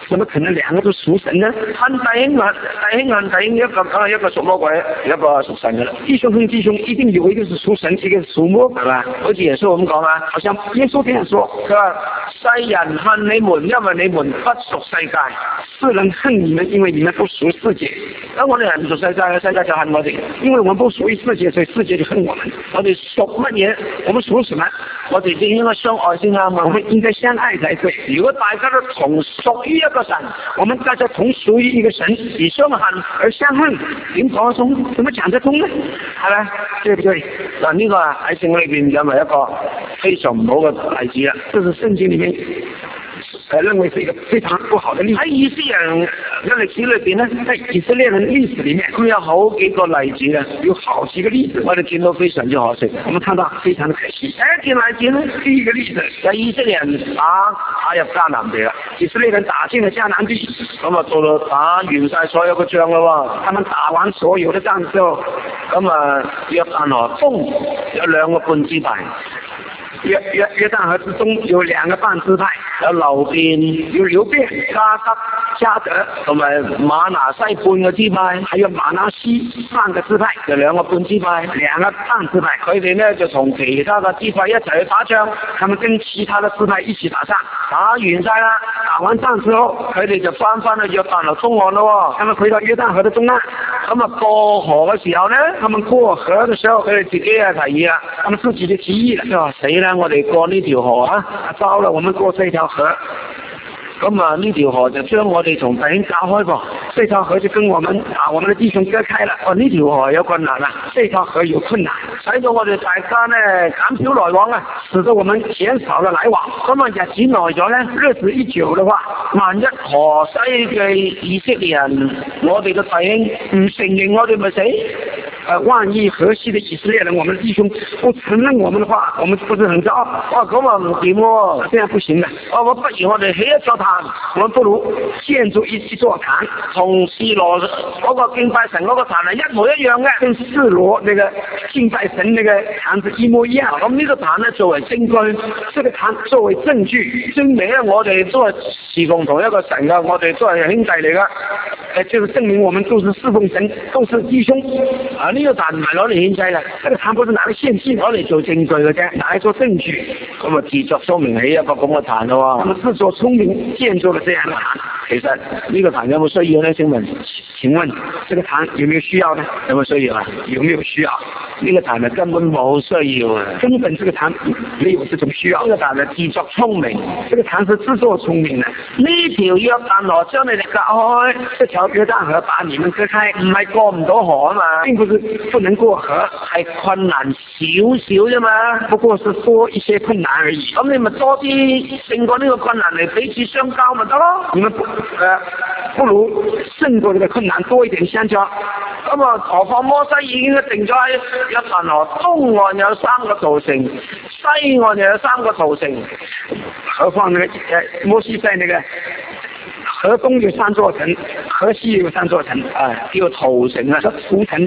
怎麼可能兩個都屬神呢？
恨弟兄一個屬魔鬼，一個屬神嘅啦。
弟兄和弟兄一定有一個是屬神，一個是屬魔，係嘛？
好似耶穌咁講啊，
好像耶穌這樣說，
佢話世人恨你們，因為你們不屬世界。
世人恨你們，因為你們不屬世界。
咁我哋係唔屬世界嘅，世界就恨我哋。
因為我們不屬於世界，所以世界就恨我們。
我哋屬乜嘢？
我們屬什麼？
我哋正應該相愛先啱啊！
我們應該相愛才對。
如果大家都同屬於一個神，
我們大家同屬於一個神
而相恨
而相恨，點講得通？怎麼講得通呢？
係咪？
對不對？
嗱，呢個喺聖經裏邊就係一個非常唔好嘅例子啦。
這是聖經裏面認為是一個非常不好的例子。
喺以色列人嘅歷史裏邊呢，
在以色列人歷史裏面，
咁有好幾個例子嘅，
有好幾個例子，
我哋見到非常之可惜。
我們看到非常的可惜。
第一件例子呢，
第一個例子
就係以色列人打入迦南地啦。
以色列人打進了迦南地，
咁啊到到打完晒所有嘅仗啦喎。
他們打完所有的仗之後，
咁啊約旦河東有兩個半支派。
約旦河之中有兩個半支派，
有流便、
有流便、迦得
同埋馬拿西半個支派，
還有馬拿西半個支派，
就兩個半支派，
兩個半支派。
佢哋呢就同其他嘅支派一齊去打仗，
他們跟其他的支派一起打仗，
打完晒啦，
打完仗之後，
佢哋就翻去約旦河東岸咯。
他們回到約旦河的東岸，
咁啊過河嘅時候呢，
他們過河嘅時候，
佢哋自己啊提議啦，
他們自己就提議了，
就話死啦！我哋過呢條河啊，
糟了，我們過這條河，
咁啊呢條河就將我哋同弟兄隔開噃，
這條河就跟我們的弟兄割開了。
哦，呢條河有困難啊，
這條河有困難，
使到我哋大家呢減少來往啊，
使得我們減少了來往。
咁啊日子耐咗呢，
日子一久的話，
萬一河西嘅以色列人，我哋嘅弟兄唔承認我哋咪死？
萬一河西的以色列人，我們的弟兄不承認我們的話，我們不是很糟？
哇，咁啊唔掂喎，
這樣不行的。
我不如我哋起一座壇，
我們不如建築一座壇，
同示羅嗰個敬拜神嗰個壇係一模一樣嘅，
跟示羅那個敬拜神那個壇子一模一樣。
咁呢個壇呢，作為證據，
這個壇作為證據，
證明咧我哋都係侍奉同一個神噶，我哋都係兄弟嚟噶。
就是證明我們都是侍奉神，都是弟兄。
呢個壇唔係攞嚟獻祭嘅，
這個壇不是拿嚟獻祭，
攞嚟做證據嘅啫，
拿嚟做證據。
咁啊自作聰明起一個咁嘅壇咯。
咁啊自作聰明建造了這樣嘅壇。
其實呢個壇有冇需要呢？請問
這個壇有沒有需要呢？
有冇需要啊？
有沒有需要？
呢個壇係根本冇需要啊！
根本這個壇沒有這種需要。
呢個壇係自作聰明，
這個壇是自作聰明嘅。
呢條約旦河將你哋隔開，
這條約旦河把你們割開，
唔係過唔到河啊嘛，
並不是不能過河，
係困難少少啫嘛，
不過是多一些困難而已。
咁你咪多啲勝過呢個困難嚟彼此相交咪得咯？
你們不如勝過這個困難多一點相交。
咁啊，何況摩西已經定咗喺約旦河東岸有3個逃城，西岸又有3個逃城。
何況呢？摩西在那個河東有3座城，河西有3座城，
叫逃城啊，
屠城，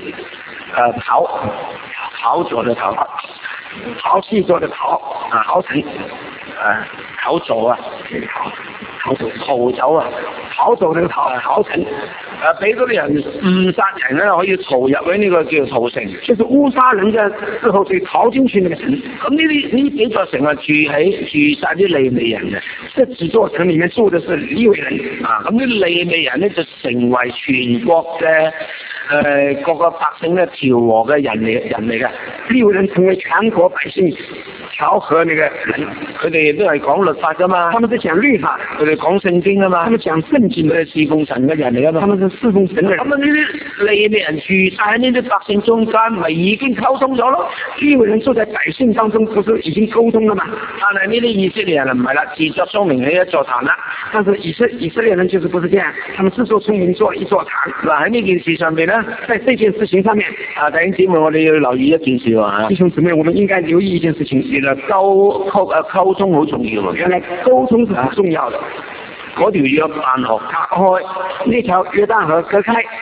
陶做的陶，
陶器做的陶，陶城，
陶做啊，
逃走
啊，
逃走那個逃城，
俾嗰啲人誤殺人咧，可以逃入喺呢個叫逃城，
就是誤殺人嘅之後就逃進去那個城。
咁呢幾座城係住晒啲利未人嘅，
這幾座城裏面住的是利未人
啊，咁啲利未人咧就成為全國嘅各個百姓咧調和嘅人嚟嘅，
利未人成為全國百姓調和那個人，
佢哋都係講律法噶嘛，
他們是講律法，
佢哋講聖經啊嘛，
他們講聖經，
佢係侍奉神嘅人嚟噶嘛，
他們是侍奉神嘅人。
咁啊呢啲利未人住晒喺呢啲百姓中間，咪已經溝通咗咯？
利未人住在百姓當中，不是已經溝通了嘛？
但係呢啲以色列人唔係啦，自作聰明起一座壇啦。
但是以色列人就是不是這樣，他們自作聰明做了一座壇。
嗱喺呢件事上面咧，
在這件事情上面，
弟兄姊妹，我哋要留意一件事喎。
弟兄姊妹，我們應該留意一件事情，
原來溝通好重要。
原來溝通是很重要的。
嗰條約旦河隔開，
那條約旦河隔開，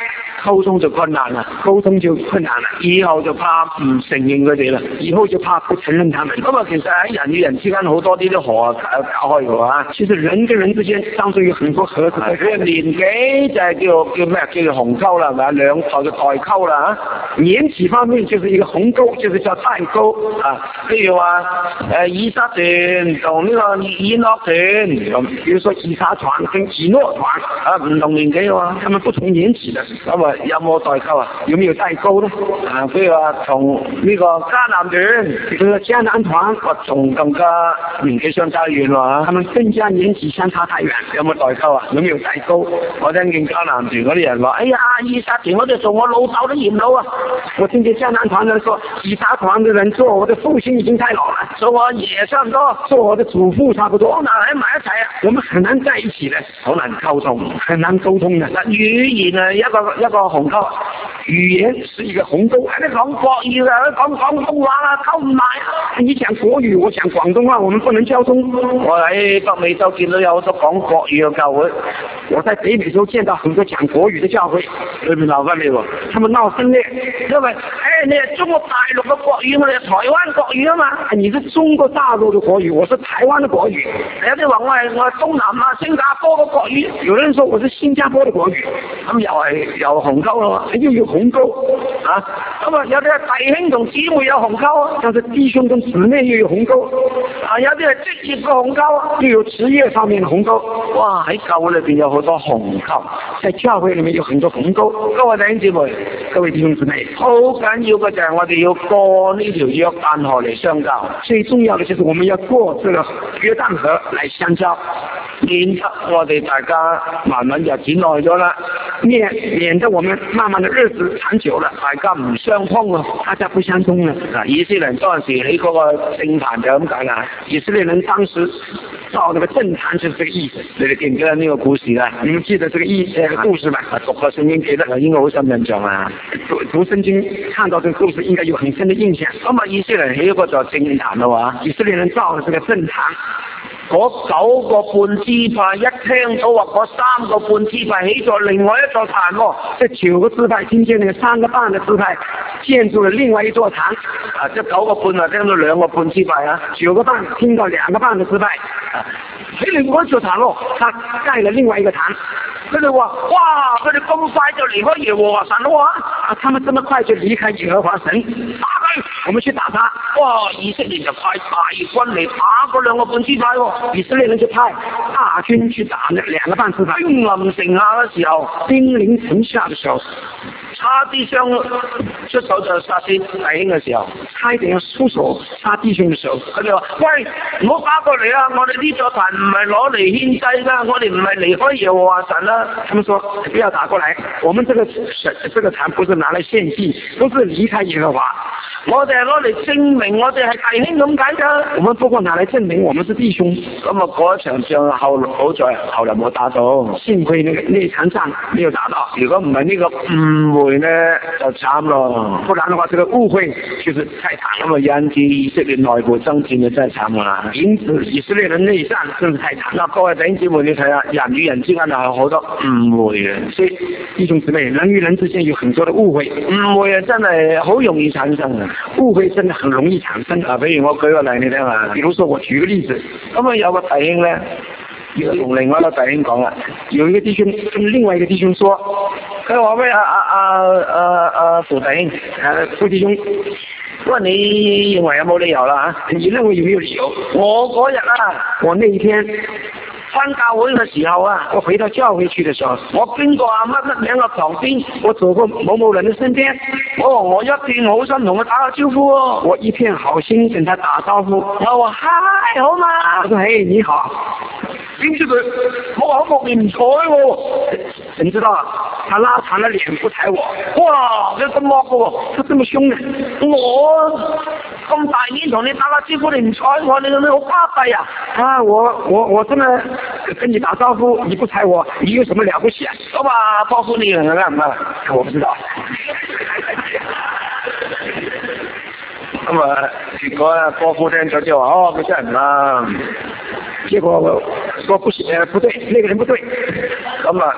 溝通就困難啦，溝通就困難啦，
以後就怕唔承認佢哋啦，
以後就怕不承認他們。
咁啊，其實喺人與人之間好多啲都河搞開嘅喎。
其實人跟人之間當中有很多河子。
佢年紀就係叫咩？叫做鴻溝啦，係咪啊？兩代嘅代溝啦嚇。
年紀方面就是一個鴻溝，就是叫代溝
啊。譬如話以撒團同呢個以諾團咁，
比如說以撒團跟以諾團
啊，唔同年紀嘅喎，
他們不同年紀嘅，
咁啊有冇代溝啊？
有沒有代溝呢？
啊，譬如話同呢個迦南團，
這個迦南團，
仲更加年紀相差遠喎，
他們更加年紀相差太遠，
有冇代溝啊？
有沒有代溝？
我聽見迦南團嗰啲人話：哎呀，以撒團我哋做我老豆都嫌老啊！
我聽見迦南團人說，以撒團的人做我的父親已經太老了，
做我爺差唔多，
做我的祖父差不多，
好難喺埋一齊啊！
我們很難在一起的，
好難溝通，
很難溝通的。
嗱，語言啊一個鴻溝，
語言是一個鴻溝。
你講國語啊，講廣東話啊，溝唔埋啊！
你講國語，我講廣東話，我們不能交通。
我喺北美洲見到有好多講國語嘅教會，
我在北美洲見到很多講國語的教會，
裏面鬧分裂喎，
他們鬧分裂，
因為你係中國大陸嘅國語，我哋係台灣國語啊嘛。
你是中國大陸的國語，我是台灣的國語。
有啲話我係東南亞新加坡嘅國語，
有人說我是新加坡的國語，
咁又鴻溝咯，
又有鴻溝
啊！咁啊有啲係弟兄同姊妹有鴻溝啊，
但是弟兄跟姊妹又有鴻溝
啊，有啲係職業嘅鴻溝啊，
又有職業方面的鴻溝。
哇！喺教會裏邊有好多鴻溝，
在教會裏面有很多鴻溝。
各位弟兄姊妹，
各位弟兄姊妹，
好緊要嘅就係我哋要過呢條約旦河嚟相交。
最重要的就是我們要過這個約旦河來相交，
免得我哋大家慢慢日子耐咗啦，
免得我們慢慢的日子長久了，
大家唔相通啊，
大家不相通了。
嗱，以色列人當時喺嗰個聖壇就咁解啦，
以色列人當時造那個政壇就是這個意思。
你哋記唔記得呢個故事咧？
你們記得這個故事嗎？
讀過聖經記得應該好深印象啊！
讀聖經看到這個故事應該有很深的印象。
咁啊，以色列人起一個就政壇啦喎，
以色列人造了這個政壇。
嗰9個半支派一聽到話嗰3個半支派起咗另外一座壇喎，
這9個支派聽見那個3個半的支派建築了另外一座壇，
啊，即係9個半啊聽到2個半支派啊
，9個半聽到2個半的支派，
起另外一座壇咯，
他蓋了另外一個壇。
佢哋話：哇！佢哋咁快就離開耶和華神咯
啊！他們這麼快就離開耶和華神，
打佢！
我們去打他。
哇！以色列就派大軍嚟打嗰2個半支派喎，
以色列人就派大軍去打那2個半支派。
兵臨城下嘅時候，
兵臨城下嘅時候，
差啲想出手就殺死弟兄嘅時候，
差一點要出手殺弟兄嘅時候，
佢哋話：喂，唔好打過嚟啊！我哋呢座壇唔係攞嚟獻祭噶，我哋唔係離開耶和華神啦。
他們說：不要打過來，我們這個壇不是拿來獻祭，都是離開耶和華。
我哋係攞嚟證明我哋係弟兄咁解㗎。
我們不過拿來證明我們是弟兄。
咁啊，嗰一場仗好在後來冇打到，
幸虧那場仗沒有打到。
如果唔係呢個誤會咧，就慘咯。
不然的話，這個誤會就是太慘。
咁啊，引致以色列內部爭戰就真係慘啦。
因此以色列人內戰真是太慘。
嗱，各位弟兄姊妹，你睇下，人與人之間係好多誤會嘅，
所以弟兄姊妹，人與人之間有很多的誤會。
誤會啊，真係好容易產生嘅。
誤會真的很容易產生啊！
比如我舉個例你聽下，
比如說我舉個例子，
咁啊有個弟兄咧，要同另外一個弟兄講啦，
有一個弟兄跟另外一個弟兄說，
佢話咩副弟兄，
副弟兄，
喂，你認為有冇理由啦嚇？
你認為有沒有理由？
我嗰日啊，
我那一天
返教會嘅時候啊，
我回到教會去嘅時候，
我經過乜乜名嘅旁邊，
我走過某某人嘅身邊，
我一片好心同佢打個招呼喎，
我一片好心跟他打招呼，
我話嗨好嘛，
我說嘿你好，
點知佢冇口冇面唔睬喎，
怎知道啊？他拉長了臉不睬我，
哇！佢咁惡嘅喎，
他這麼兇嘅，
我咁大面同你打個招呼你唔睬我，你好巴閉啊！
啊，我這麼跟你打招呼，你不睬我，你有什麼了不起啊？
我話波夫你人啦，唔係，
我不知道。
咁啊，結果啊，波夫聽咗之後話：哦，佢真係唔啱。
結果我說不對，那個人不對。
咁啊，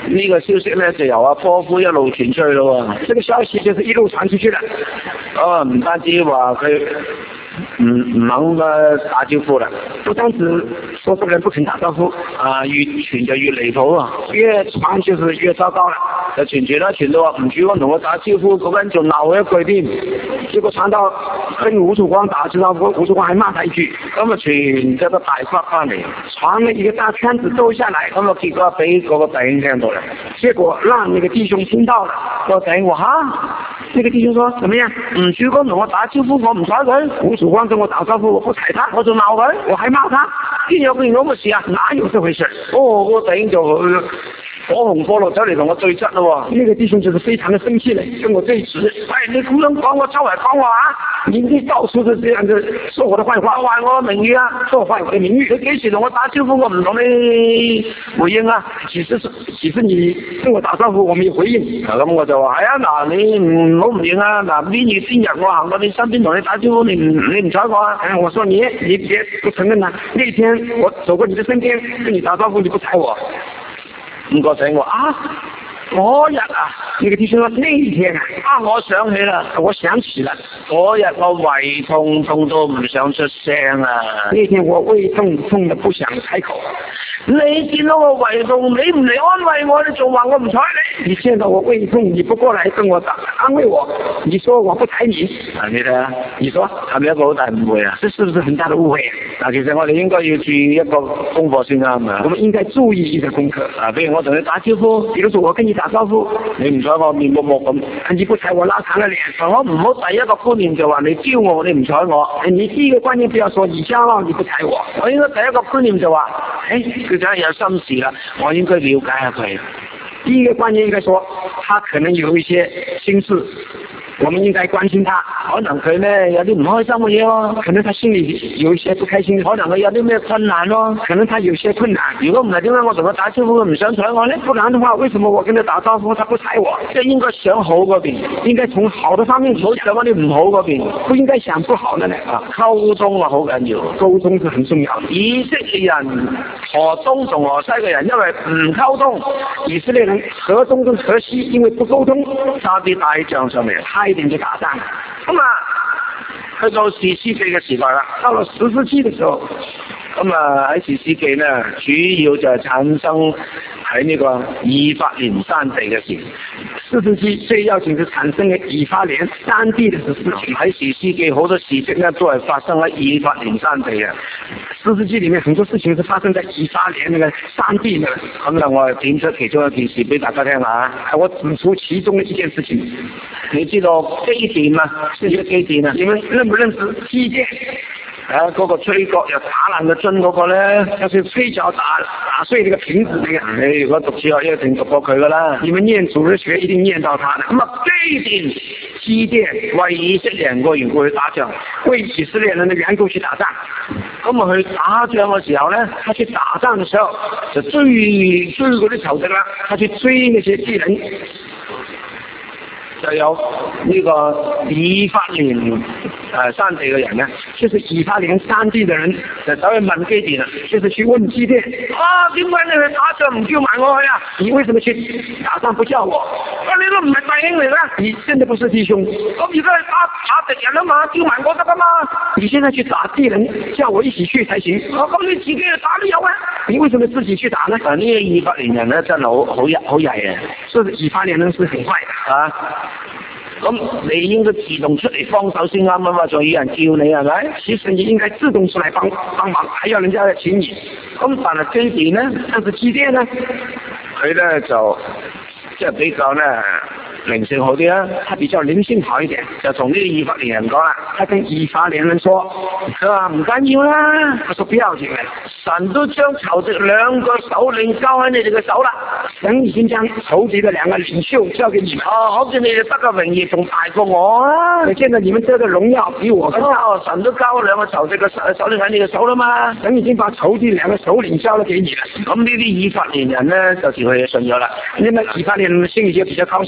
呢個消息咧就由阿波夫一路傳出去咯喎。
這個消息就是一路傳出去了。
唔單止話佢唔肯打招呼啦，
不單止說這個人不肯打招呼，
越傳就越離譜啊，
越傳就是越糟糕啦。
就傳啦，傳到話吳曙光同我打招呼，嗰個人仲鬧我一句添，
結果傳到跟吳曙光打招呼，吳曙光還罵他一句，
咁傳咗個大發翻嚟，
傳了一個大圈子都下來，
咁啊結果俾嗰個弟兄聽到啦，
結果讓那個弟兄聽到了，
個弟兄話
那個弟兄說怎麼樣？
吳曙光同我打招呼，我唔睬佢，
吳曙光跟我打招呼，我不睬他，
我仲鬧佢，
我還罵他，
邊有件咁嘅事啊？
哪有這回事？
個弟兄就火紅火綠走嚟同我對質咯喎，
那個弟兄就是非常的生氣嚟，跟我對峙。
你咁樣講我周圍講話
你到處都這樣子說我的壞話，
壞我的名譽啊，
說壞我的名譽。
你幾時同我打招呼我唔同你回應啊？
其實你跟我打招呼我沒有回應。
咁我就話你唔好唔認啊！邊日我行到你身邊同你打招呼，你唔睬我啊？
我說你別不承認啊！那天我走過你的身邊跟你打招呼，你不睬我。
咁個仔我嗰日
那個弟兄說那一天
我想起啦，
我想起了
嗰日我胃痛到唔想出聲啊！
那天我胃痛得不想開口。
你見到我胃痛，你唔嚟安慰我，你仲話我唔睬你？
你見到我胃痛，你不過來跟我安慰我，你說我不睬你。
你睇下，
你說
係咪一個好大誤會啊？
這是不是很大的誤會？
其實我哋應該要注意一個功課先啱啊！
我們應該注意一個功課。
比如我同你打招呼，
比如說我跟你打招呼，
你唔睬我面木木咁，
你不睬我拉長了臉。
我唔好第一個觀念就話你驕傲，你唔睬我。
你第一個觀念不要說你驕傲，你不睬我。
我應該第一個觀念就話，佢梗係有心事啦，我應該了解下佢。
第一個觀念應該說，他可能有一些心事，我們應該關心他。
可能佢呢有啲唔開心嘅嘢咯，
可能他心裏有一些不開心，
可能佢有啲咩困難咯，
可能他有些困難。
如果唔係點解我同佢打招呼佢唔想睬我呢？
不然的話，為什麼我跟他打招呼他不睬我？
即係應該想好嗰邊，
應該從好的方面想，
唔好想嗰啲唔好嗰邊，
不應該想不好的呢。
溝通好緊要，
溝通是很重要的。
以色列人河東同河西嘅人因為唔溝通，
以色列人河東跟河西因為不溝通，
差啲打起仗上嚟，
差一點就打仗。
咁去到士師記嘅時代啦，
到了士師記嘅時候，
咁喺士師記呢，主要就係產生喺呢個以法蓮山地嘅事。
士師記最要緊是產生嘅以法蓮山地嘅事情。
喺士師記好多事蹟呢，都係發生喺以法蓮山地嘅。
士師記裏面很多事情是發生在以法蓮那個山地嘅。
咁我係點出其中一件事俾大家聽下。
我指出其中的一件事情。
你知道基甸啊？知唔知基甸啊？
你們認不認識基甸？
嗰個吹角又打爛個樽嗰個咧，
就是吹角打碎那個瓶子那個。
你如果讀主學一定讀過佢噶啦。
你們念主日學一定念到他的。
咁基甸為以色列人個緣故去打仗，
為以色列人的緣故去打仗。
咁去打仗嘅時候咧，他去打仗嘅時候就追嗰啲仇敵啦，
他去追那些敵人。
就有呢個以法蓮山地嘅人呢，
就是以法蓮山地嘅人
就走去問基甸啦，
就是去問基甸，
點解你去打仗唔叫埋我去啊？
你為什麼去打仗不叫我？
你都唔係弟兄嚟啦，
你真的不是弟兄。
咁而家去打敵人啊嘛，叫埋我得噶嘛？
你現在去打敵人，叫我一起去才行。
咁你自己去打都有啊？
你為什麼自己去打呢？
呢個以法蓮人呢，真係好曳啊！
所以以法蓮人是很壞的。
咁你應該自動出嚟幫手先啱啊嘛，仲要人叫你係咪？
其實你應該自動出來幫忙，還要人家來請你。
咁但係基甸呢？
但是基甸呢？
佢呢就即係比較呢靈性好啲啦，
他比較靈性好一點，
就同呢個以法蓮人講啦。
他跟以法蓮人說，
佢話唔緊要啦，
他說不要緊，
神都將仇敵兩個首領交喺你哋嘅手啦。
神已經將仇敵的兩個領袖交給你們。
好似你哋得嘅榮耀仲大過我啊！
我見到你們得嘅榮耀比我高。
神都交咗兩個仇敵嘅首領喺你嘅手啦嘛。
神已經把仇敵兩個首領交咗給你啦。
咁呢啲以法蓮人呢，就佢信咗啦。
因為以法蓮人心裏就比較高興。
係喎，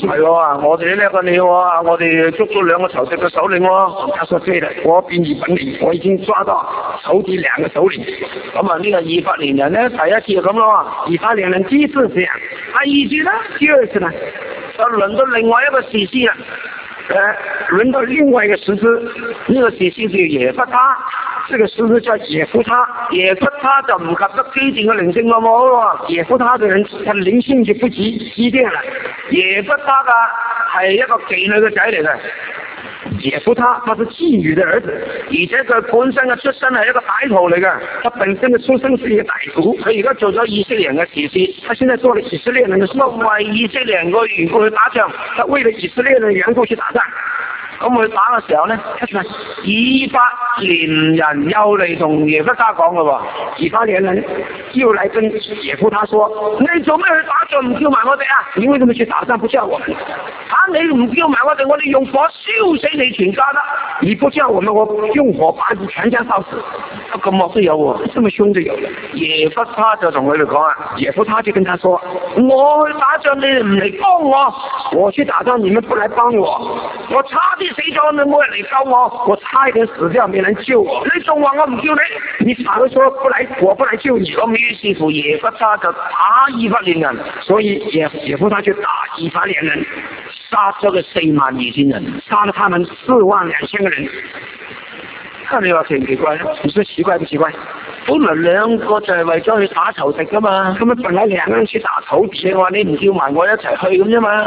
我哋叻過你喎，我哋捉咗2個仇敵嘅首領喎。
他說對了，我比你本領，我已經抓到仇敵2個首領。
咁啊呢個以法蓮人咧第一次就咁咯，
以法蓮人第一次這樣，
第二次呢？
第二次呢
就輪到另外一個士師啦。
輪到另外一個士師，
呢個士師叫耶弗他，
這個士師叫耶弗他。
耶弗他就唔及得基甸嘅靈性咁好咯。
耶弗他嘅人，他靈性就不及基甸啦。
耶弗他嘅係一個妓女嘅仔嚟嘅。
耶弗他是妓女的兒子，
而且佢本身嘅出身係一個歹徒嚟嘅。
他本身嘅出身是一個歹徒，
佢而家做咗以色列人嘅士師，
他現在做了以色列人嘅士師，
為以色列人嘅緣故去打仗，
他為了以色列人嘅緣故去打仗。
咁佢打嘅時候呢，以法蓮人又嚟同耶弗他講嘅喎，
以法蓮人又嚟跟耶弗他說：
你做咩去打仗唔叫埋我哋啊？
你為什麼去打仗不叫我們？
你唔叫埋我哋，我哋用火燒死你全家啦！
你不叫我們，我用火把你全家燒死。
咁惡都有喎，
這麼兇都有。
耶弗他就同佢哋講啊，
耶弗他就跟他說：
我去打仗，你哋唔嚟幫我；
我去打仗，你們不來幫我。
我差啲死咗，你冇人嚟救我；
我差一點死掉，沒人救我。
你仲話我唔叫你？
你反而說不來，我不來救你。
咁於是乎耶弗他就打以法蓮人，
所以耶弗他就打以法蓮人，
殺咗佢42000人，
殺了他們42000個人。
你話奇唔奇怪咧？
你說奇怪不奇怪？
本來2個就係為咗去打仇敵噶嘛，
咁啊本來2個人去打仇敵，
你話你唔叫埋我一齊去咁啫嘛？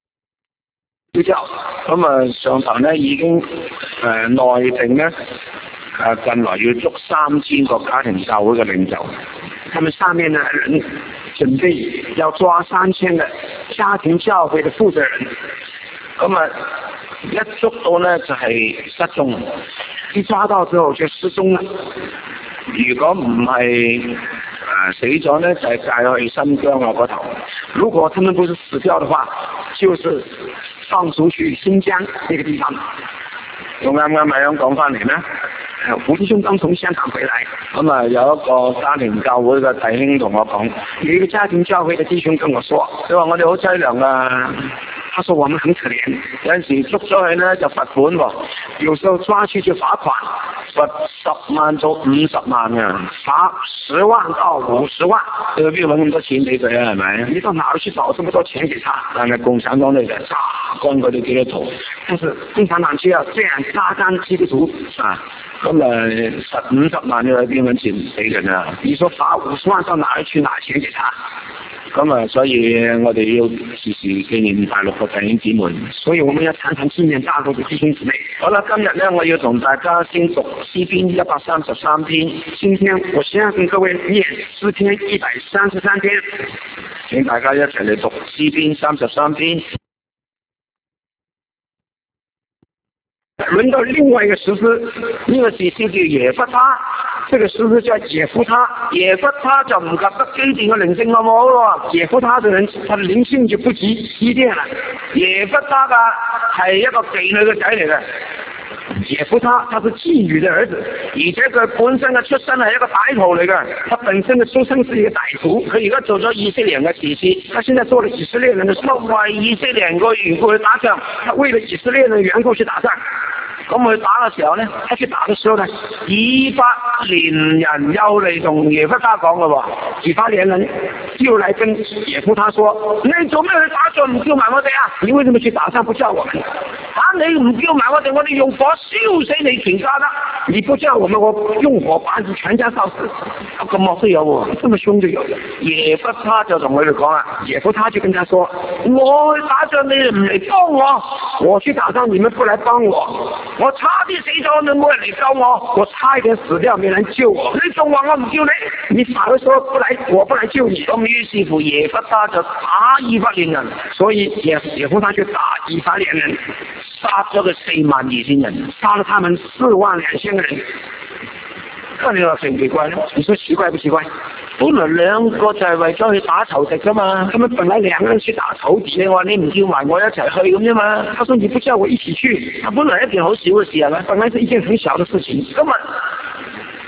咁啊上頭咧已經內定咧近來要捉3000個家庭教會嘅領袖，
他們上面呢人準備要抓3000個家庭教會嘅負責人，
咁啊一捉到咧就係失蹤，
一抓到之後就失蹤啦。
如果唔係死咗咧，就係帶去新疆啊嗰頭。
如果他們不是死掉的話，就是放出去新疆那個地方。
我啱啱咪咁講翻嚟咩？
胡弟兄剛從香港回來，
咁啊有一個家庭教會嘅弟兄同我講，
有一個家庭教會嘅弟兄跟我說，
佢話我哋好淒涼啊。
他說我們很可憐，
有陣時捉咗去咧就罰款喎，
有時候抓去就罰款，
罰10萬到50萬啊，
罰10萬到50萬，
去邊度揾咁多錢俾佢啊？係咪？
你到哪兒去找這麼多錢給他？
但係共產黨嚟就榨乾佢哋基督徒，
但是共產黨就要這樣榨乾基督徒啊！
咁罰50萬要去邊揾錢俾人啊？
你說罰50萬到哪兒去拿錢給他？
咁啊，所以我哋要時時紀念大陸嘅弟兄姊妹，
所以我們要常常紀念大陸嘅弟兄姊妹。
好啦，今日咧我要同大家先讀詩篇133篇。
今天我先要跟各位念詩篇133篇，
請大家一齊嚟讀詩篇33篇。
輪到另外一個士師，
呢個士師叫耶弗他，
這個士師叫耶弗他。
耶弗他就唔及得基甸嘅靈性咁好咯。
耶弗他嘅人，他的靈性就不及基甸啦。
耶弗他嘅係一個妓女嘅仔嚟嘅。
耶弗他是妓女的兒子，
而且佢本身嘅出身係一個歹徒嚟嘅。
他本身嘅出身是一個歹徒，
佢而家做咗以色列人嘅士師，
他現在做了以色列人嘅士師，
為以色列人嘅緣故去打仗，
他為了以色列人嘅緣故去打仗。
咁佢打嘅時候呢，
他去打嘅時候呢，
以法蓮人又嚟同耶弗他講嘅喎，
以法蓮人又嚟跟耶弗他說：
你做咩去打仗唔叫埋我哋啊？
你為什麼去打仗不叫我們？
你唔叫埋我哋，我哋用火燒死你全家啦！
你不叫我們，我用火把你全家燒死。
咁惡都有喎，
這麼兇都有。
耶弗他就同佢哋講啦，
耶弗他就跟他說：
我去打仗，你哋唔嚟幫我；
我去打仗，你們不來幫我。
我差啲死咗，你冇人嚟救我；
我差一點死掉，沒人救我。
你仲話我唔叫你？
你反而說不來，我不來救你。
咁於是乎耶弗他就打以法蓮人，
所以耶弗他就打以法蓮人，
殺咗佢42000人，
殺了他們42000個人。
你話奇唔奇怪咧？
你說奇怪不奇怪？
本來2個就係為咗去打仇敵噶嘛，
他們本來2個人去打仇敵，
你話你唔叫埋我一齊去咁啫嘛？
他說你不叫我一起去，
本來一件好小嘅事係咪？
本來是一件很小的事情。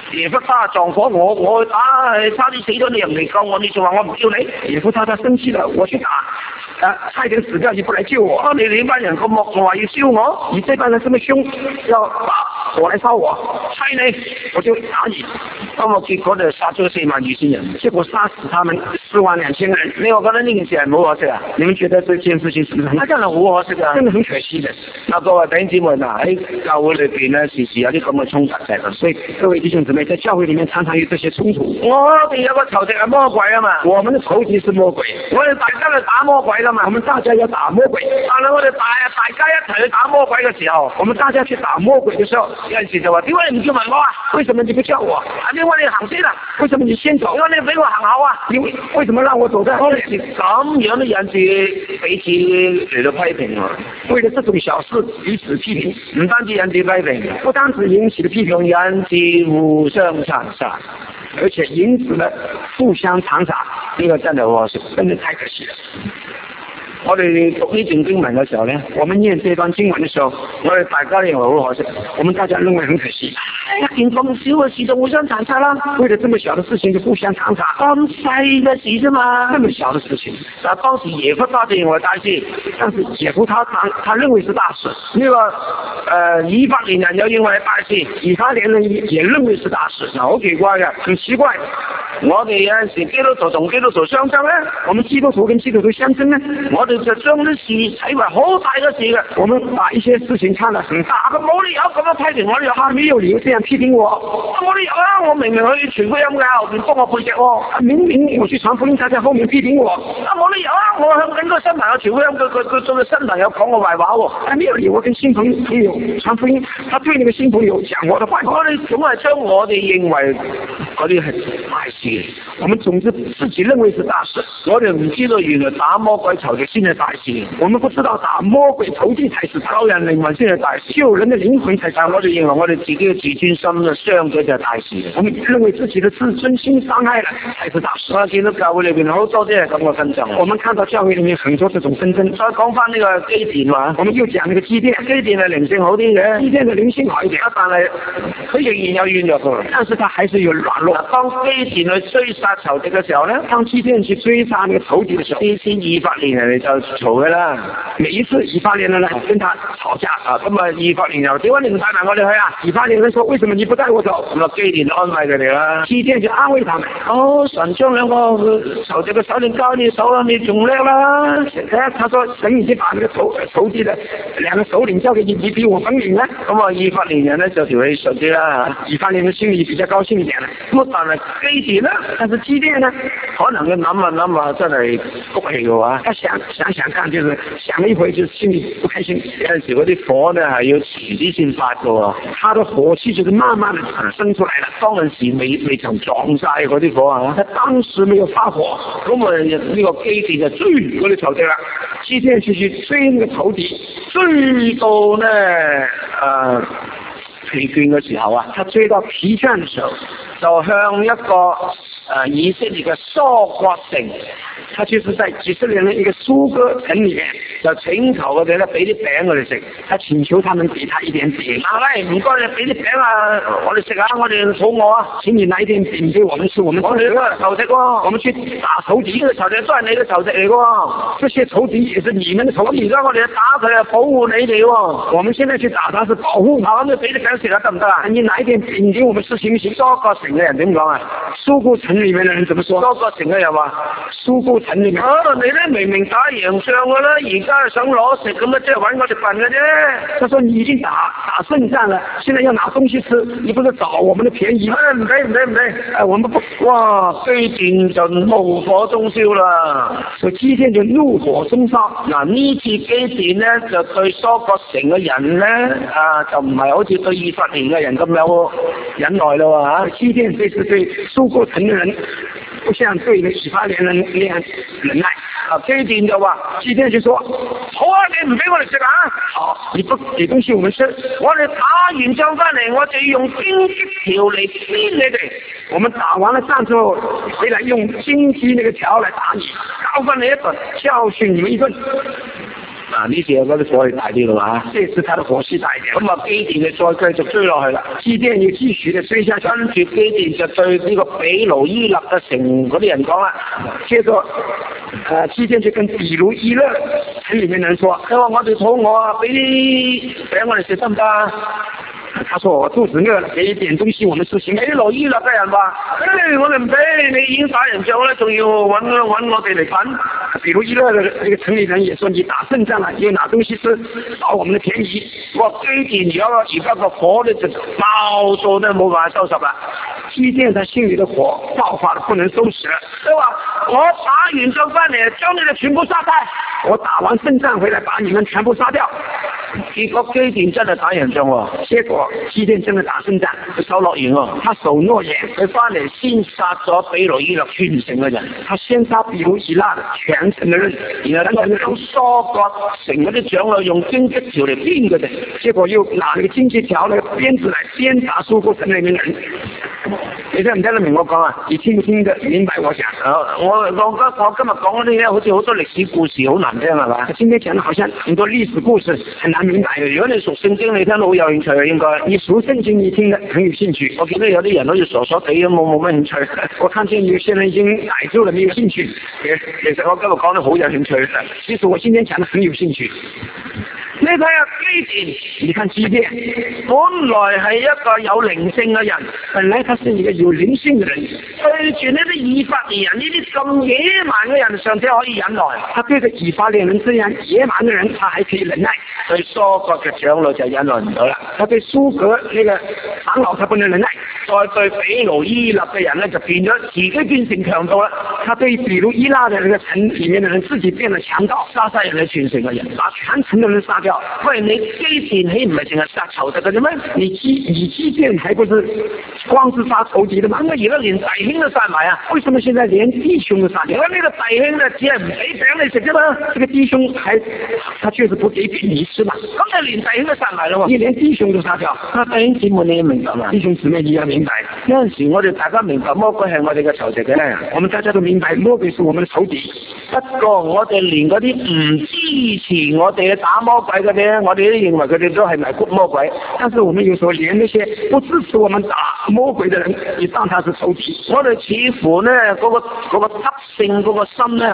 耶弗他撞火我打，差啲死咗，你又唔嚟救我，你仲話我唔叫你？
耶弗他生氣了，我去打，差點死掉，你不來救我。
你班人咁惡，仲話要燒我？
你這班人這麼兇，要把火來燒我，
猜你，
我就打你。
結果就殺咗42000人，
結果殺死他們42000人。
你我覺得呢件事係冇可惜啊？
你們覺得這件事情是不是？
真係好可惜啊！
真的很可惜的。
各位弟兄姊妹嗱，喺教會裏邊咧，時時有啲咁嘅衝突嘅，
所以各位弟兄姊妹在教會裏面常常有這些衝突。
我哋有個仇敵係魔鬼啊嘛，
我們的仇敵是魔鬼，
我哋大家去打魔鬼啦嘛，
我們大家要打魔鬼。
但係我哋大家一齊去打魔鬼嘅時候，
我們大家去打魔鬼嘅時候，
有陣時就話：點解你唔叫問我啊？
為什麼你不叫我？
點解你行先啊？
為什麼你先走？
點解你俾我行後啊？
你為什麼讓我走在後面？
咁樣都引致彼此嚟到批評啊！
為了這種小事彼此批評，
唔單止引致批評，
不單止引起了批評，
引致互相殘殺，
而且引致了互相殘殺。
呢個真係好可惜，
真的太可惜了。
我哋讀呢段經文嘅時候呢，
我們念這段經文嘅時候，
我哋大家認為好可惜，
我們大家認為很可惜。
一件咁小嘅事就互相殘殺啦，
為了這麼小的事情就互相殘殺，
咁細嘅事啫嘛，
這麼小的事情。
但當時耶弗他就認為大事，
但是耶弗他認為是大事。
呢個以法蓮人又認為係大事，
以法蓮人也認為是大事。
好奇怪嘅，
很奇怪。
我哋有陣時基督徒同基督徒相爭咧，
我們基督徒跟基督徒相爭呢，
我哋就將啲事睇為好大嘅事嘅，
我們把一些事情看得很大，
佢冇理由咁樣批評我，
他沒有理由這樣批評我，
冇理由啊！我明明去傳福音嘅，後邊幫我背脊喎，
明明我去傳福音，他在後面批評我，
冇理由啊！我向緊個新朋友傳福音，佢對個新朋友講我壞話喎，
沒有理由。我跟新朋友傳福音，他對那個新朋友講我的壞話。
我哋總係將我哋認為嗰啲係大事，
我們總之自己認為是大事，
我哋唔知道原來打魔鬼仇敵先係大事，
我們不知道打魔鬼仇敵才是
救人靈魂先係大事，
救人的靈魂才是大事。
我哋認為我哋自己嘅自尊心啊傷咗就係大事，
我們認為自己的自尊心傷害了才是大事。
我見到教會裏邊好多啲係咁嘅紛爭，
我們看到教會裏面很多這種紛爭。
再講翻呢個基甸話，
我們又講呢個基甸係
靈性好啲嘅，
基甸嘅靈性好一點，
但係佢仍然有軟弱嘅，
但是他還是有軟弱。
當基甸去追殺仇敵嘅時候咧，
當基甸去追殺那個仇敵嘅時候，
呢啲以法蓮人就嘈嘅啦，
每一次以法蓮人嚟跟他吵架啊，
咁啊以法蓮又點解你唔帶埋我哋去啊？
以法蓮人說：為什麼你不帶我走？
咁啊基甸安慰佢哋啦，
基甸就安慰他們。
神將兩個仇敵嘅首領交你手啦，你仲叻啦。
他說神已經把那個仇敵的兩個首領交給你，你比我本領啦。
咁啊以法蓮人咧就條氣順啲啦，
以法蓮人心裏比較高興一點啦。
咁但係基甸呢？
但是基甸呢？
可能佢諗下真係谷氣嘅話，
他想看，就是想一會就心裏不開心。
有陣時嗰啲火呢係要遲啲先發嘅喎，
他的火氣就是慢慢的產生出來了。
當陣時未曾撞晒嗰啲火啊，
他當時沒有發火，
咁啊呢個基甸就追嗰啲仇敵啦，
基甸去追那個仇敵，
追到呢疲倦嘅時候啊，
他追到疲倦嘅時候，
就向一個以色列嘅疏割城，
他就是在以色列的一個疏割城裏面，
就請求佢哋咧俾啲餅我哋食，
他請求他們給他一點餅。
喂，唔該你俾啲餅啊，我哋食下，我哋肚餓啊，
請你拿一點餅給我們吃，我們
哋嗰個仇敵喎，
我們去打仇敵，
呢個仇敵都係你嘅仇敵嚟嘅喎，
這些仇敵也是你們的仇敵。
而家我哋打佢係保護你哋喎，
我們現在去打他是保護，
咁你俾啲餅食下得唔得啊？
你拿一點餅給我們吃行唔行？
疏割城嘅人點講啊？
疏割城裏面的人怎麼說？
疏割城嘅人話：
疏割城裏面，
你咧明明打贏仗嘅啦，而家想攞食咁啊，即係揾我哋笨嘅啫。
他說你已經打勝仗了，現在要拿東西吃，你不是找我們的便宜嗎？
唔俾，我們不，哇！基甸就怒火中燒啦，
所以基甸就怒火中燒。
嗱呢次基甸咧就對疏割城嘅人咧就唔係好似對以法蓮嘅人咁有忍耐咯嚇。
基甸這次對疏割城嘅人，不像對以法蓮人那樣忍耐。
基甸就話：
基甸就說：
好啊，你唔俾我哋食啊！
好，你不給東西我們吃，
我哋打完仗翻嚟，我就要用荊棘條嚟鞭你哋。
我們打完了仗之後，回來用荊棘那個條來打你，
教訓你一頓，
教訓你們一頓。
啊，呢次有嗰啲火力大啲咯嚇。
這次他的火勢大一點。
咁啊，基甸就再繼續追落去啦。
基甸要繼續的追下去，
跟住基甸就對呢個比魯伊勒嘅城嗰啲人講啦。
接着基甸就跟比魯伊勒城裡面人說：
佢話我哋肚餓啊，俾我哋食得唔得啊？
他說我肚子餓了，給一點東西我們吃行。
比魯伊勒嘅人話：我哋唔俾你已經打人仗啦，仲要揾我哋嚟滾。
比魯伊勒的這個城裡人也說：你打勝仗了，又拿東西吃，討我們的便宜。
我基甸而家個火咧就爆到都冇辦法收拾啦。
基甸他心裡的火爆發了，不能收拾了。
佢話：我打完仗翻嚟，將你哋全部殺晒。
我打完勝仗回來，把你們全部殺掉。
結果基甸真係打人仗喎，
結果基甸真係打勝仗，
佢守諾言喎，
他守諾言，
佢翻嚟先殺咗比魯伊勒全城嘅人，
他先殺比魯伊勒全城嘅人，
然後等佢用疏割城嗰啲長老用荊棘條嚟鞭佢哋，
結果又拿那個荊棘條嘅鞭子嚟鞭打疏割城裏面嘅人。
你聽唔聽得明我講啊？
你聽唔聽得明白我講？
我今日講嗰啲咧，好似好多歷史故事，好難聽係嘛？
今天講的好像很多歷史故事，很難明白。
如果你熟聖經，你聽到好有興趣啊，應該。
你熟聖經，你聽得很有興趣。
我見到有啲人好似傻傻地咁，冇乜興趣。
我看見有些人已經呆住了，沒有興趣。
其實我今日講得好有興趣。
其實我今天講得很有興趣。
你睇下基甸，
你看基甸，
本來係一個有靈性嘅人，
本來他是一個有靈性嘅人，
對住呢啲以法蓮人呢啲咁野蠻嘅人，尚且可以忍耐。
他對着以法蓮人這樣野蠻嘅人，他還可以忍耐。
對疏割嘅長老就忍耐唔到啦。
他對疏割那個長老，他不能忍耐。
再對比魯伊勒嘅人咧，就變咗自己變成強盜啦。
他對比魯伊勒嘅那個城裡面嘅人，自己變了強盜，
殺晒人哋全城嘅人，
把全城嘅人殺掉。
喂，你基甸豈唔係淨係殺仇敵嘅啫咩？
你基甸還不是光是殺仇敵的嘛？
咁啊，而家連弟兄都殺埋啊？
為什麼現在連弟兄都殺掉？
而家呢個弟兄咧，只係唔俾餅你食啫嘛。
這個弟兄他確實不給餅你吃嘛。
咁你連弟兄都殺埋咯喎！
你連弟兄都殺掉，
弟兄姊妹你要明白嘛？
弟兄姊妹你要明白。
有陣時我哋大家明白魔鬼係我哋嘅仇敵嘅，
我們大家都明白魔鬼是我們的仇敵。
不過我哋連嗰啲唔支持我哋打魔鬼嗰啲，我哋都認為佢哋都係埋谷魔鬼。
但是我們有時候連那些不支持我們打魔鬼的人，也當他是仇敵。
我哋似乎呢嗰個得勝嗰個心呢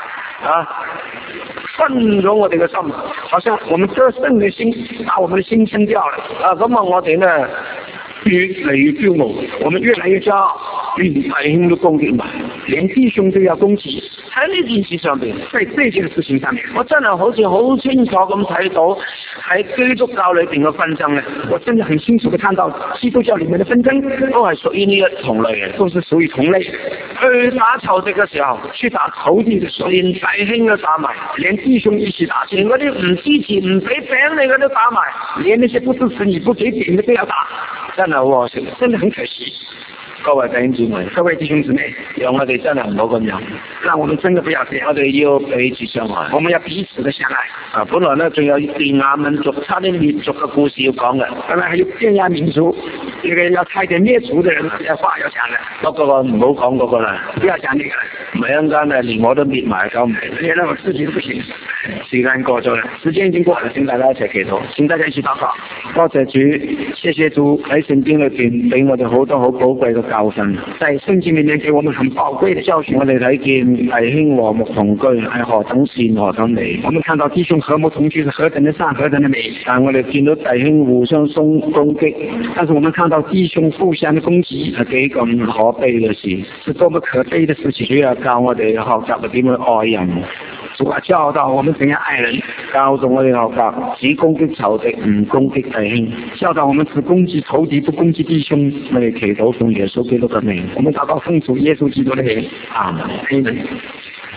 分咗我哋嘅心，
好像我們得勝的心把我們的心分掉了。
咁啊我哋呢越嚟越驕傲，
我們越來越驕傲，
連弟兄都攻擊埋，
連弟兄都要攻擊。
喺呢件事上邊，
在這件事情上面，
我真係好似好清楚咁睇到喺基督教裏邊嘅紛爭咧，
我真的很清楚地看到基督教裏面嘅紛爭
都係屬於呢一同類嘅，
都是屬於同類。
去打仇敵嘅時候，
去打仇敵嘅時候，
連弟兄都打埋，
連弟兄一起打，
連嗰啲唔支持唔俾餅你嗰都打埋，
連那些不支持你不給餅的都要打，
真係好可惜，
真的很可惜。
各位弟兄姊妹，
各位弟兄姊妹，
讓我哋真係唔好咁樣，
讓我們真的不要這樣，
我哋要彼此相愛，
我們要彼此的相愛。
本來呢仲有便雅憫族差啲滅族嘅故事要講嘅，
本來還有便雅憫族，這個要差一點滅族的人嘅話要講嘅。
不過唔好講嗰個啦，
不要講呢個啦，
唔係一陣間連我都滅埋，搞唔掂，
連我自己都不行。
時間過咗啦，
時間已經過了，
請大家一齊祈禱，
請大家一起禱告。
多謝主，謝謝主喺聖經裏邊俾我哋好多好寶貴嘅教訓。
在聖經裏面給我們很寶貴的教訓，
我哋睇見弟兄和睦同居係何等善何等美。
我們看到弟兄和睦同居是何等的善何等的美。
但我哋見到弟兄互相攻擊，
但是我們看到弟兄互相的攻擊
係幾咁可悲嘅事，
是多麼可悲的事情。
主要教我哋學習點樣愛人，
主要教導我們怎樣愛人，
教導我哋學習只攻擊仇敵唔攻擊弟兄，
教導我們只攻擊仇敵不攻擊弟兄。
我哋祈禱奉耶穌基督嘅名，
我們禱告奉主耶穌基督的名，
阿門。